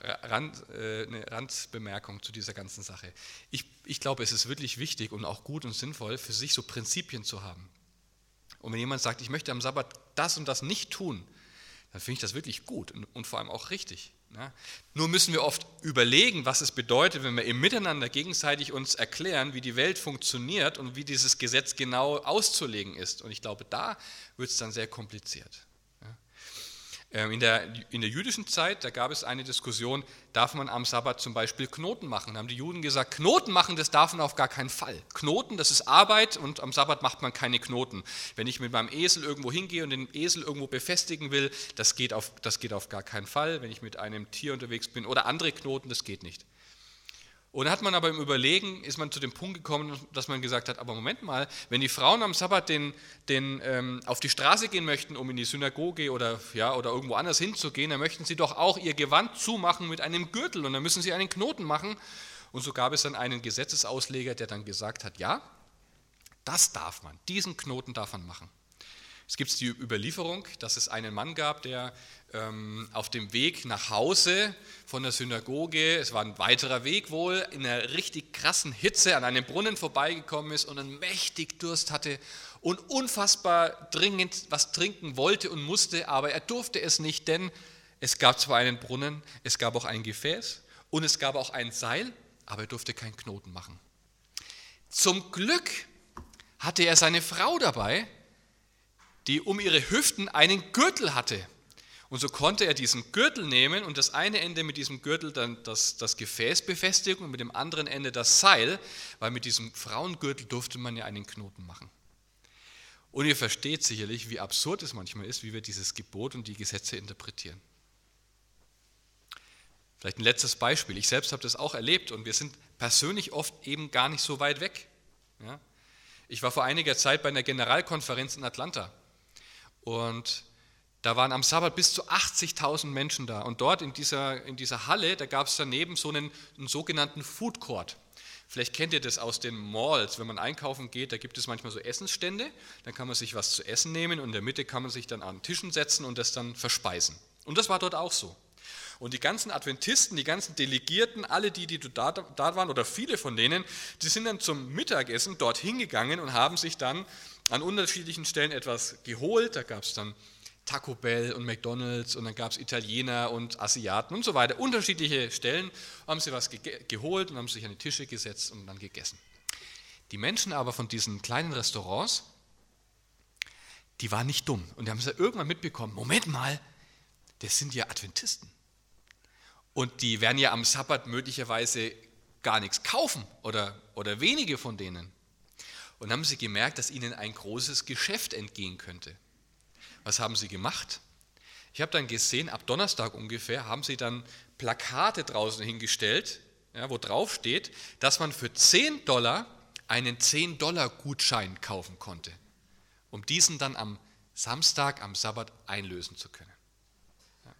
eine Randbemerkung zu dieser ganzen Sache. Ich glaube, es ist wirklich wichtig und auch gut und sinnvoll, für sich so Prinzipien zu haben. Und wenn jemand sagt, ich möchte am Sabbat das und das nicht tun, dann finde ich das wirklich gut und vor allem auch richtig. Ja? Nur müssen wir oft überlegen, was es bedeutet, wenn wir im Miteinander gegenseitig uns erklären, wie die Welt funktioniert und wie dieses Gesetz genau auszulegen ist. Und ich glaube, da wird es dann sehr kompliziert. In der jüdischen Zeit, da gab es eine Diskussion, darf man am Sabbat zum Beispiel Knoten machen? Da haben die Juden gesagt, Knoten machen, das darf man auf gar keinen Fall. Knoten, das ist Arbeit und am Sabbat macht man keine Knoten. Wenn ich mit meinem Esel irgendwo hingehe und den Esel irgendwo befestigen will, das geht auf gar keinen Fall. Wenn ich mit einem Tier unterwegs bin oder andere Knoten, das geht nicht. Und dann hat man aber im Überlegen, ist man zu dem Punkt gekommen, dass man gesagt hat, aber Moment mal, wenn die Frauen am Sabbat auf die Straße gehen möchten, um in die Synagoge oder irgendwo anders hinzugehen, dann möchten sie doch auch ihr Gewand zumachen mit einem Gürtel und dann müssen sie einen Knoten machen. Und so gab es dann einen Gesetzesausleger, der dann gesagt hat, ja, das darf man, diesen Knoten darf man machen. Es gibt die Überlieferung, dass es einen Mann gab, der auf dem Weg nach Hause von der Synagoge, es war ein weiterer Weg wohl, in einer richtig krassen Hitze an einem Brunnen vorbeigekommen ist und einen mächtig Durst hatte und unfassbar dringend was trinken wollte und musste, aber er durfte es nicht, denn es gab zwar einen Brunnen, es gab auch ein Gefäß und es gab auch ein Seil, aber er durfte keinen Knoten machen. Zum Glück hatte er seine Frau dabei, die um ihre Hüften einen Gürtel hatte. Und so konnte er diesen Gürtel nehmen und das eine Ende mit diesem Gürtel dann das Gefäß befestigen und mit dem anderen Ende das Seil, weil mit diesem Frauengürtel durfte man ja einen Knoten machen. Und ihr versteht sicherlich, wie absurd es manchmal ist, wie wir dieses Gebot und die Gesetze interpretieren. Vielleicht ein letztes Beispiel. Ich selbst habe das auch erlebt und wir sind persönlich oft eben gar nicht so weit weg. Ja? Ich war vor einiger Zeit bei einer Generalkonferenz in Atlanta und da waren am Sabbat bis zu 80.000 Menschen da. Und dort in dieser Halle, da gab es daneben so einen sogenannten Food Court. Vielleicht kennt ihr das aus den Malls, wenn man einkaufen geht, da gibt es manchmal so Essensstände, dann kann man sich was zu essen nehmen und in der Mitte kann man sich dann an Tischen setzen und das dann verspeisen. Und das war dort auch so. Und die ganzen Adventisten, die ganzen Delegierten, alle die da waren oder viele von denen, die sind dann zum Mittagessen dorthin gegangen und haben sich dann an unterschiedlichen Stellen etwas geholt. Da gab es dann Taco Bell und McDonald's und dann gab es Italiener und Asiaten und so weiter. Unterschiedliche Stellen haben sie was geholt und haben sich an die Tische gesetzt und dann gegessen. Die Menschen aber von diesen kleinen Restaurants, die waren nicht dumm. Und die haben es ja irgendwann mitbekommen, Moment mal, das sind ja Adventisten. Und die werden ja am Sabbat möglicherweise gar nichts kaufen oder wenige von denen. Und haben sie gemerkt, dass ihnen ein großes Geschäft entgehen könnte. Was haben sie gemacht? Ich habe dann gesehen, ab Donnerstag ungefähr haben sie dann Plakate draußen hingestellt, ja, wo drauf steht, dass man für $10 einen $10-Gutschein kaufen konnte, um diesen dann am Samstag, am Sabbat einlösen zu können. Ja.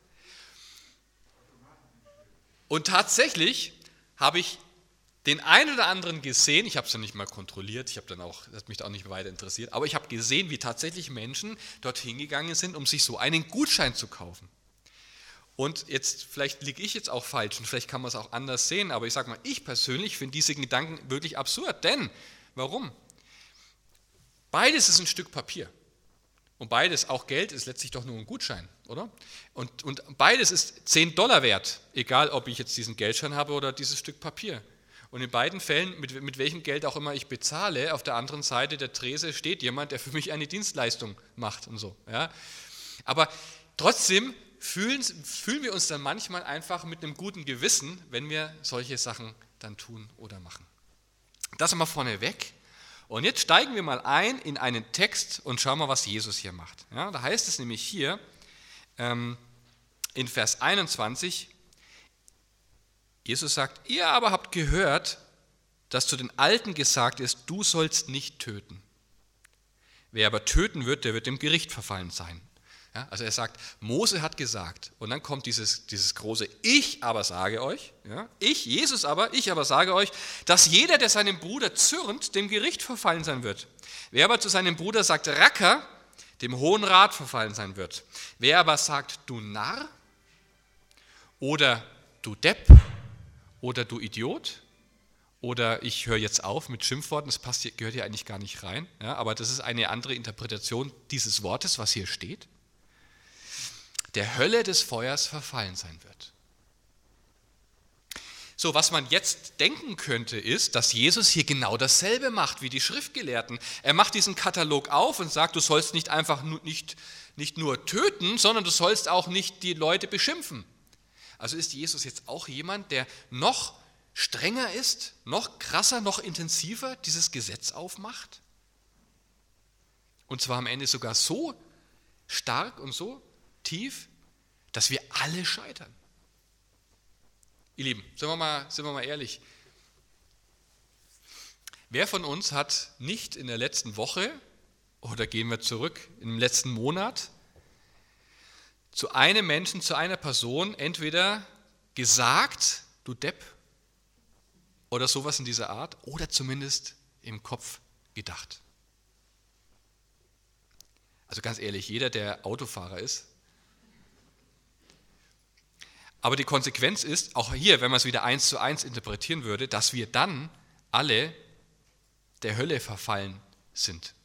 Und tatsächlich habe ich den einen oder anderen gesehen, ich habe es ja nicht mal kontrolliert, das hat mich auch nicht weiter interessiert, aber ich habe gesehen, wie tatsächlich Menschen dorthin gegangen sind, um sich so einen Gutschein zu kaufen. Und jetzt, vielleicht liege ich jetzt auch falsch und vielleicht kann man es auch anders sehen, aber ich sage mal, ich persönlich finde diese Gedanken wirklich absurd, denn, warum? Beides ist ein Stück Papier und beides, auch Geld, ist letztlich doch nur ein Gutschein, oder? Und beides ist $10 wert, egal ob ich jetzt diesen Geldschein habe oder dieses Stück Papier. Und in beiden Fällen, mit welchem Geld auch immer ich bezahle, auf der anderen Seite der Trese steht jemand, der für mich eine Dienstleistung macht und so. Ja. Aber trotzdem fühlen wir uns dann manchmal einfach mit einem guten Gewissen, wenn wir solche Sachen dann tun oder machen. Das einmal vorneweg. Und jetzt steigen wir mal ein in einen Text und schauen mal, was Jesus hier macht. Ja, da heißt es nämlich hier in Vers 21, Jesus sagt, ihr aber habt gehört, dass zu den Alten gesagt ist, du sollst nicht töten. Wer aber töten wird, der wird dem Gericht verfallen sein. Ja, also er sagt, Mose hat gesagt, und dann kommt dieses große Ich aber sage euch, ja, ich aber sage euch, dass jeder, der seinem Bruder zürnt, dem Gericht verfallen sein wird. Wer aber zu seinem Bruder sagt, Racker, dem Hohen Rat verfallen sein wird. Wer aber sagt, du Narr oder du Depp, oder du Idiot, oder ich höre jetzt auf mit Schimpfworten, das gehört hier eigentlich gar nicht rein, ja, aber das ist eine andere Interpretation dieses Wortes, was hier steht, der Hölle des Feuers verfallen sein wird. So, was man jetzt denken könnte, ist, dass Jesus hier genau dasselbe macht wie die Schriftgelehrten. Er macht diesen Katalog auf und sagt, du sollst nicht einfach nicht nur töten, sondern du sollst auch nicht die Leute beschimpfen. Also ist Jesus jetzt auch jemand, der noch strenger ist, noch krasser, noch intensiver dieses Gesetz aufmacht? Und zwar am Ende sogar so stark und so tief, dass wir alle scheitern. Ihr Lieben, sind wir mal ehrlich. Wer von uns hat nicht in der letzten Woche, oder gehen wir zurück, im letzten Monat, zu einem Menschen, zu einer Person entweder gesagt, du Depp, oder sowas in dieser Art, oder zumindest im Kopf gedacht. Also ganz ehrlich, jeder, der Autofahrer ist. Aber die Konsequenz ist, auch hier, wenn man es wieder 1:1 interpretieren würde, dass wir dann alle der Hölle verfallen sind.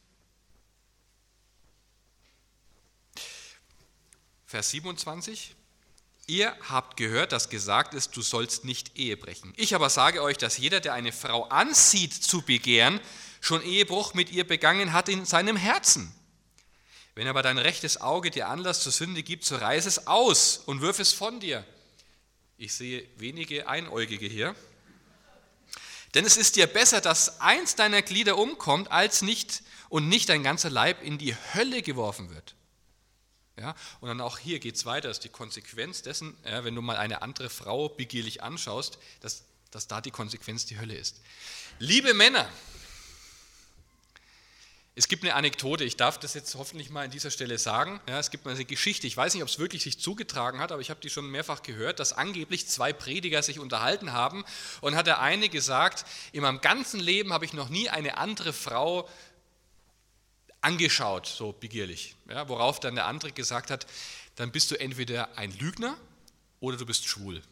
Vers 27, ihr habt gehört, dass gesagt ist, du sollst nicht Ehe brechen. Ich aber sage euch, dass jeder, der eine Frau ansieht zu begehren, schon Ehebruch mit ihr begangen hat in seinem Herzen. Wenn aber dein rechtes Auge dir Anlass zur Sünde gibt, so reiß es aus und wirf es von dir. Ich sehe wenige Einäugige hier. Denn es ist dir besser, dass eins deiner Glieder umkommt, als nicht dein ganzer Leib in die Hölle geworfen wird. Ja, und dann auch hier geht es weiter, dass die Konsequenz dessen, wenn du mal eine andere Frau begierlich anschaust, dass da die Konsequenz die Hölle ist. Liebe Männer, Es gibt eine Anekdote, ich darf das jetzt hoffentlich mal an dieser Stelle sagen. Ja, es gibt mal eine Geschichte, ich weiß nicht, ob es wirklich sich zugetragen hat, aber ich habe die schon mehrfach gehört, dass angeblich 2 Prediger sich unterhalten haben und hat der eine gesagt, in meinem ganzen Leben habe ich noch nie eine andere Frau angeschaut, so begierlich. Ja, worauf dann der andere gesagt hat, dann bist du entweder ein Lügner oder du bist schwul.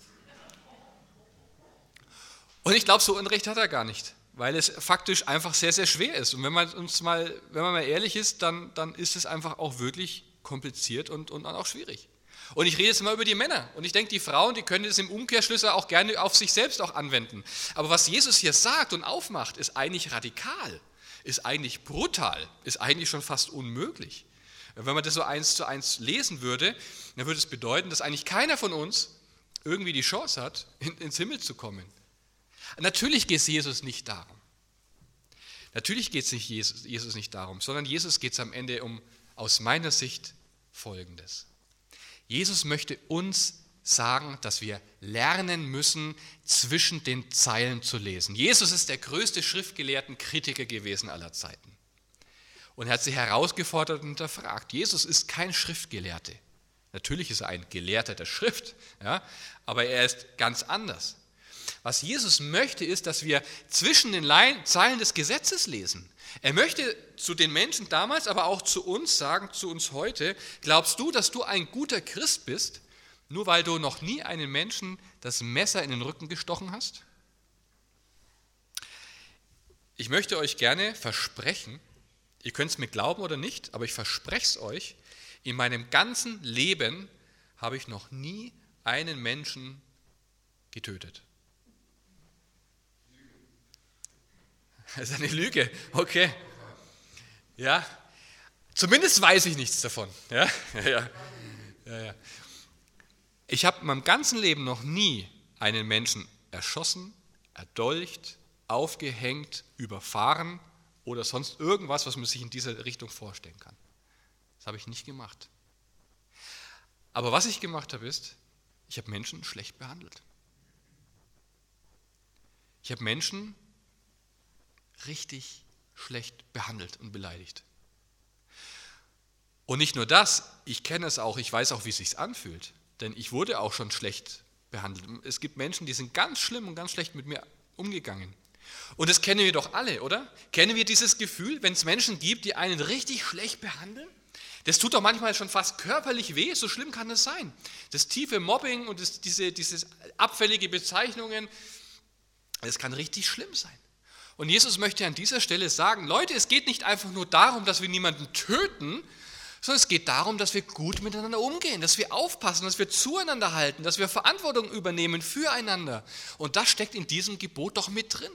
Und ich glaube, so Unrecht hat er gar nicht. Weil es faktisch einfach sehr, sehr schwer ist. Und wenn man mal ehrlich ist, dann ist es einfach auch wirklich kompliziert und auch schwierig. Und ich rede jetzt mal über die Männer. Und ich denke, die Frauen, die können das im Umkehrschluss auch gerne auf sich selbst auch anwenden. Aber was Jesus hier sagt und aufmacht, ist eigentlich radikal, ist eigentlich brutal, ist eigentlich schon fast unmöglich. Wenn man das so 1:1 lesen würde, dann würde es bedeuten, dass eigentlich keiner von uns irgendwie die Chance hat, ins Himmel zu kommen. Natürlich geht es Jesus nicht darum. Natürlich geht es nicht Jesus nicht darum, sondern Jesus geht es am Ende um, aus meiner Sicht, Folgendes. Jesus möchte uns sagen, dass wir lernen müssen, zwischen den Zeilen zu lesen. Jesus ist der größte Schriftgelehrtenkritiker gewesen aller Zeiten. Und er hat sie herausgefordert und hinterfragt. Jesus ist kein Schriftgelehrte. Natürlich ist er ein Gelehrter der Schrift, ja, aber er ist ganz anders. Was Jesus möchte, ist, dass wir zwischen den Zeilen des Gesetzes lesen. Er möchte zu den Menschen damals, aber auch zu uns sagen, zu uns heute, glaubst du, dass du ein guter Christ bist, nur weil du noch nie einen Menschen das Messer in den Rücken gestochen hast? Ich möchte euch gerne versprechen, ihr könnt es mir glauben oder nicht, aber ich verspreche es euch, in meinem ganzen Leben habe ich noch nie einen Menschen getötet. Das ist eine Lüge, okay. Ja, zumindest weiß ich nichts davon. Ja. Ich habe in meinem ganzen Leben noch nie einen Menschen erschossen, erdolcht, aufgehängt, überfahren oder sonst irgendwas, was man sich in dieser Richtung vorstellen kann. Das habe ich nicht gemacht. Aber was ich gemacht habe, ist, ich habe Menschen schlecht behandelt. Ich habe Menschen richtig schlecht behandelt und beleidigt. Und nicht nur das, ich kenne es auch, ich weiß auch, wie es sich anfühlt, denn ich wurde auch schon schlecht behandelt. Es gibt Menschen, die sind ganz schlimm und ganz schlecht mit mir umgegangen. Und das kennen wir doch alle, oder? Kennen wir dieses Gefühl, wenn es Menschen gibt, die einen richtig schlecht behandeln? Das tut doch manchmal schon fast körperlich weh, so schlimm kann es sein. Das tiefe Mobbing und diese abfällige Bezeichnungen, das kann richtig schlimm sein. Und Jesus möchte an dieser Stelle sagen, Leute, es geht nicht einfach nur darum, dass wir niemanden töten, sondern es geht darum, dass wir gut miteinander umgehen, dass wir aufpassen, dass wir zueinander halten, dass wir Verantwortung übernehmen füreinander. Und das steckt in diesem Gebot doch mit drin.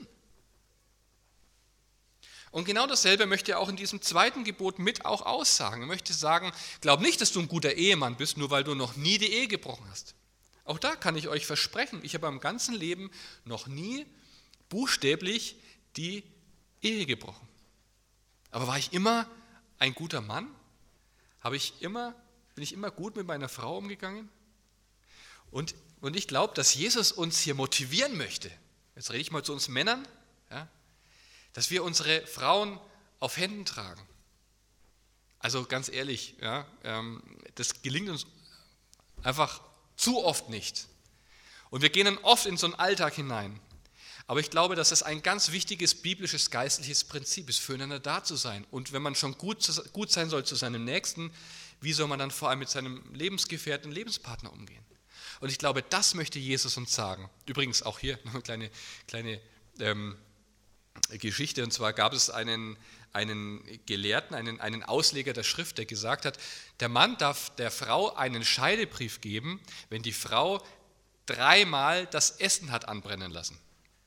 Und genau dasselbe möchte er auch in diesem zweiten Gebot mit auch aussagen. Er möchte sagen, glaub nicht, dass du ein guter Ehemann bist, nur weil du noch nie die Ehe gebrochen hast. Auch da kann ich euch versprechen, ich habe im ganzen Leben noch nie buchstäblich die Ehe gebrochen. Aber war ich immer ein guter Mann? Bin ich immer gut mit meiner Frau umgegangen? Und ich glaube, dass Jesus uns hier motivieren möchte. Jetzt rede ich mal zu uns Männern, ja, dass wir unsere Frauen auf Händen tragen. Also ganz ehrlich, ja, das gelingt uns einfach zu oft nicht. Und wir gehen dann oft in so einen Alltag hinein. Aber ich glaube, dass das ein ganz wichtiges biblisches, geistliches Prinzip ist, füreinander da zu sein. Und wenn man schon gut sein soll zu seinem Nächsten, wie soll man dann vor allem mit seinem Lebensgefährten, Lebenspartner umgehen? Und ich glaube, das möchte Jesus uns sagen. Übrigens auch hier noch eine kleine Geschichte. Und zwar gab es einen Gelehrten, einen Ausleger der Schrift, der gesagt hat, der Mann darf der Frau einen Scheidebrief geben, wenn die Frau 3-mal das Essen hat anbrennen lassen.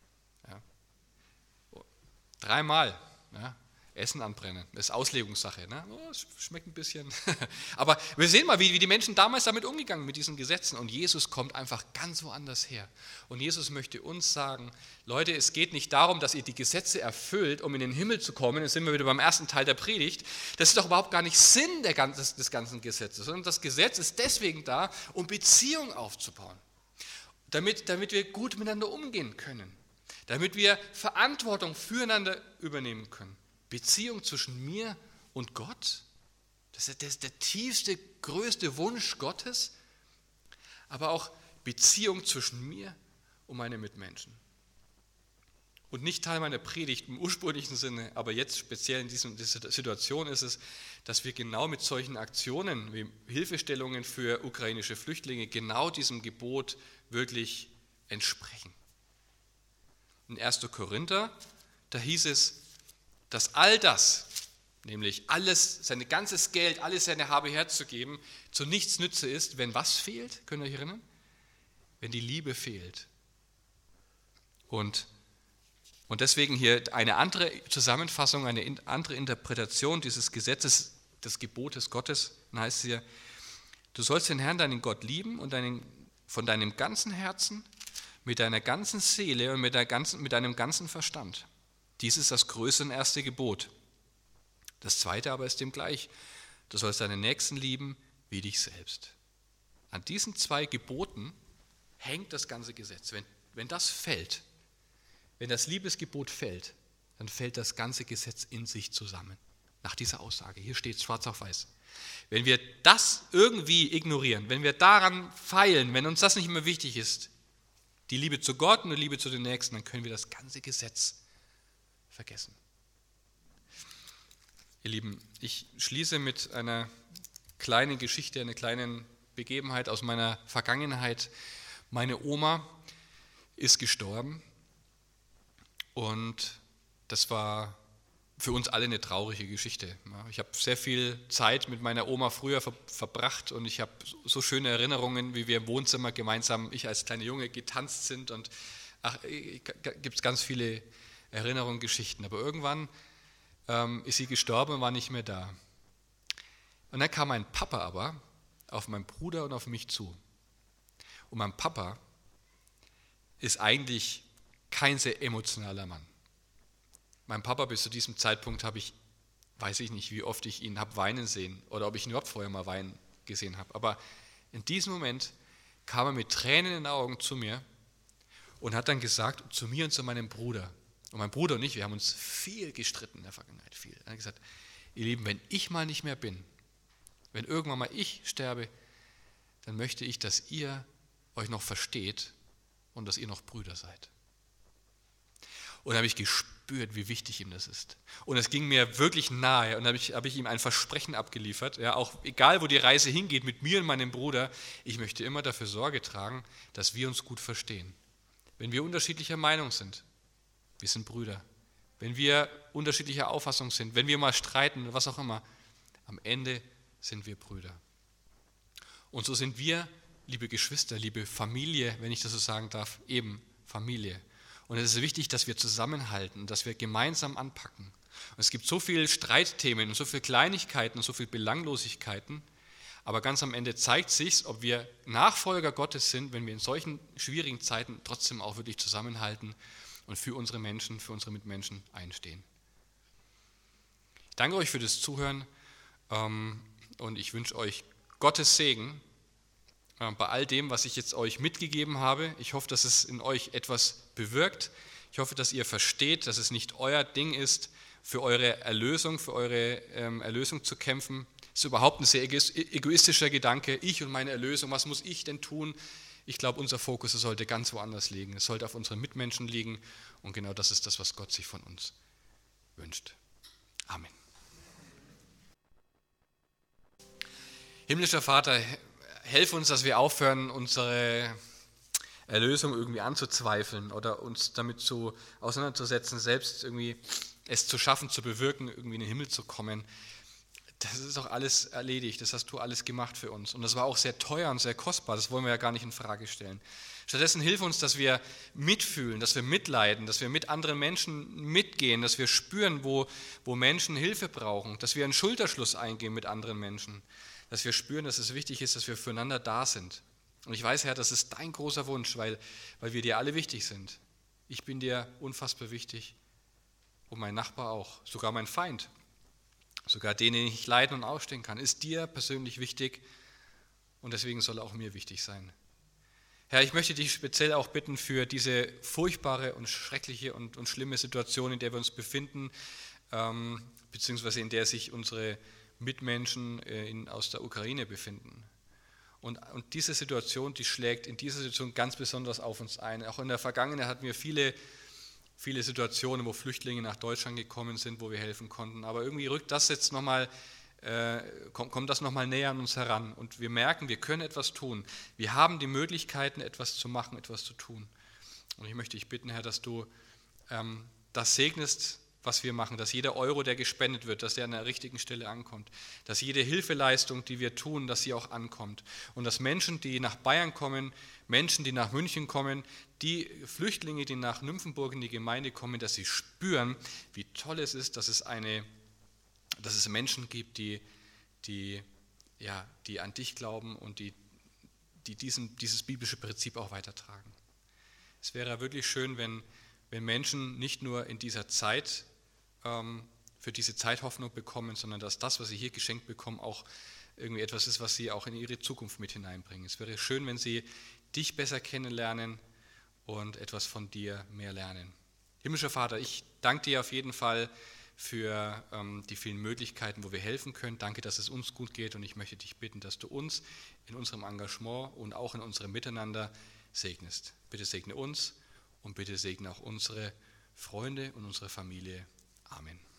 3-mal, ja, Essen anbrennen, das ist Auslegungssache. Ne? Oh, es schmeckt ein bisschen. Aber wir sehen mal, wie die Menschen damals damit umgegangen mit diesen Gesetzen. Und Jesus kommt einfach ganz woanders her. Und Jesus möchte uns sagen, Leute, es geht nicht darum, dass ihr die Gesetze erfüllt, um in den Himmel zu kommen. Jetzt sind wir wieder beim ersten Teil der Predigt. Das ist doch überhaupt gar nicht Sinn des ganzen Gesetzes, sondern das Gesetz ist deswegen da, um Beziehung aufzubauen. Damit wir gut miteinander umgehen können. Damit wir Verantwortung füreinander übernehmen können. Beziehung zwischen mir und Gott. Das ist der tiefste, größte Wunsch Gottes. Aber auch Beziehung zwischen mir und meinen Mitmenschen. Und nicht Teil meiner Predigt im ursprünglichen Sinne, aber jetzt speziell in dieser Situation ist es, dass wir genau mit solchen Aktionen wie Hilfestellungen für ukrainische Flüchtlinge genau diesem Gebot wirklich entsprechen. In 1. Korinther, da hieß es, dass all das, nämlich alles, sein ganzes Geld, alles seine Habe herzugeben, zu nichts Nütze ist, wenn was fehlt, könnt ihr euch erinnern? Wenn die Liebe fehlt. Und deswegen hier eine andere Zusammenfassung, eine andere Interpretation dieses Gesetzes, des Gebotes Gottes, dann heißt es hier, du sollst den Herrn, deinen Gott lieben und von deinem ganzen Herzen, mit deiner ganzen Seele und mit deinem ganzen Verstand. Dies ist das größte und erste Gebot. Das zweite aber ist dem gleich. Du sollst deinen Nächsten lieben wie dich selbst. An diesen 2 Geboten hängt das ganze Gesetz. Wenn das fällt, wenn das Liebesgebot fällt, dann fällt das ganze Gesetz in sich zusammen. Nach dieser Aussage. Hier steht es schwarz auf weiß. Wenn wir das irgendwie ignorieren, wenn wir daran feilen, wenn uns das nicht mehr wichtig ist, die Liebe zu Gott und die Liebe zu den Nächsten, dann können wir das ganze Gesetz vergessen. Ihr Lieben, ich schließe mit einer kleinen Geschichte, einer kleinen Begebenheit aus meiner Vergangenheit. Meine Oma ist gestorben und das war für uns alle eine traurige Geschichte. Ich habe sehr viel Zeit mit meiner Oma früher verbracht und ich habe so schöne Erinnerungen, wie wir im Wohnzimmer gemeinsam, ich als kleiner Junge, getanzt sind und gibt es ganz viele Erinnerungen, Geschichten. Aber irgendwann ist sie gestorben und war nicht mehr da. Und dann kam mein Papa aber auf meinen Bruder und auf mich zu. Und mein Papa ist eigentlich kein sehr emotionaler Mann. Mein Papa bis zu diesem Zeitpunkt weiß ich nicht, wie oft ich ihn habe weinen sehen oder ob ich ihn überhaupt vorher mal weinen gesehen habe. Aber in diesem Moment kam er mit Tränen in den Augen zu mir und hat dann gesagt, zu mir und zu meinem Bruder. Und mein Bruder und ich, wir haben uns viel gestritten in der Vergangenheit, viel. Er hat gesagt, ihr Lieben, wenn ich mal nicht mehr bin, wenn irgendwann mal ich sterbe, dann möchte ich, dass ihr euch noch versteht und dass ihr noch Brüder seid. Und da habe ich gespürt, wie wichtig ihm das ist. Und es ging mir wirklich nahe und da habe ich ihm ein Versprechen abgeliefert, ja, auch egal, wo die Reise hingeht, mit mir und meinem Bruder, ich möchte immer dafür Sorge tragen, dass wir uns gut verstehen. Wenn wir unterschiedlicher Meinung sind, wir sind Brüder. Wenn wir unterschiedlicher Auffassung sind, wenn wir mal streiten, was auch immer, am Ende sind wir Brüder. Und so sind wir, liebe Geschwister, liebe Familie, wenn ich das so sagen darf, eben Familie. Und es ist wichtig, dass wir zusammenhalten, dass wir gemeinsam anpacken. Und es gibt so viele Streitthemen und so viele Kleinigkeiten und so viele Belanglosigkeiten, aber ganz am Ende zeigt sich, ob wir Nachfolger Gottes sind, wenn wir in solchen schwierigen Zeiten trotzdem auch wirklich zusammenhalten und für unsere Menschen, für unsere Mitmenschen einstehen. Ich danke euch für das Zuhören und ich wünsche euch Gottes Segen bei all dem, was ich jetzt euch mitgegeben habe. Ich hoffe, dass es in euch etwas bewirkt. Ich hoffe, dass ihr versteht, dass es nicht euer Ding ist, für eure Erlösung zu kämpfen. Das ist überhaupt ein sehr egoistischer Gedanke. Ich und meine Erlösung, was muss ich denn tun? Ich glaube, unser Fokus sollte ganz woanders liegen. Es sollte auf unseren Mitmenschen liegen. Und genau das ist das, was Gott sich von uns wünscht. Amen. Himmlischer Vater, helf uns, dass wir aufhören, unsere Erlösung irgendwie anzuzweifeln oder uns damit auseinanderzusetzen, selbst irgendwie es zu schaffen, zu bewirken, irgendwie in den Himmel zu kommen. Das ist doch alles erledigt, das hast du alles gemacht für uns. Und das war auch sehr teuer und sehr kostbar, das wollen wir ja gar nicht in Frage stellen. Stattdessen hilf uns, dass wir mitfühlen, dass wir mitleiden, dass wir mit anderen Menschen mitgehen, dass wir spüren, wo Menschen Hilfe brauchen, dass wir einen Schulterschluss eingehen mit anderen Menschen, dass wir spüren, dass es wichtig ist, dass wir füreinander da sind. Und ich weiß, Herr, das ist dein großer Wunsch, weil wir dir alle wichtig sind. Ich bin dir unfassbar wichtig und mein Nachbar auch, sogar mein Feind, sogar den ich leiden und ausstehen kann, ist dir persönlich wichtig und deswegen soll er auch mir wichtig sein. Herr, ich möchte dich speziell auch bitten für diese furchtbare und schreckliche und schlimme Situation, in der wir uns befinden, beziehungsweise in der sich unsere Mitmenschen aus der Ukraine befinden. Und diese Situation, die schlägt in dieser Situation ganz besonders auf uns ein. Auch in der Vergangenheit hatten wir viele Situationen, wo Flüchtlinge nach Deutschland gekommen sind, wo wir helfen konnten. Aber irgendwie rückt das jetzt kommt das nochmal näher an uns heran. Und wir merken, wir können etwas tun. Wir haben die Möglichkeiten, etwas zu machen, etwas zu tun. Und ich möchte dich bitten, Herr, dass du das segnest, was wir machen, dass jeder Euro, der gespendet wird, dass der an der richtigen Stelle ankommt, dass jede Hilfeleistung, die wir tun, dass sie auch ankommt und dass Menschen, die nach Bayern kommen, Menschen, die nach München kommen, die Flüchtlinge, die nach Nymphenburg in die Gemeinde kommen, dass sie spüren, wie toll es ist, dass es Menschen gibt, die an dich glauben und die dieses biblische Prinzip auch weitertragen. Es wäre wirklich schön, wenn Menschen nicht nur in dieser Zeit für diese Zeit Hoffnung bekommen, sondern dass das, was sie hier geschenkt bekommen, auch irgendwie etwas ist, was sie auch in ihre Zukunft mit hineinbringen. Es wäre schön, wenn sie dich besser kennenlernen und etwas von dir mehr lernen. Himmlischer Vater, ich danke dir auf jeden Fall für die vielen Möglichkeiten, wo wir helfen können. Danke, dass es uns gut geht und ich möchte dich bitten, dass du uns in unserem Engagement und auch in unserem Miteinander segnest. Bitte segne uns und bitte segne auch unsere Freunde und unsere Familie. Amen.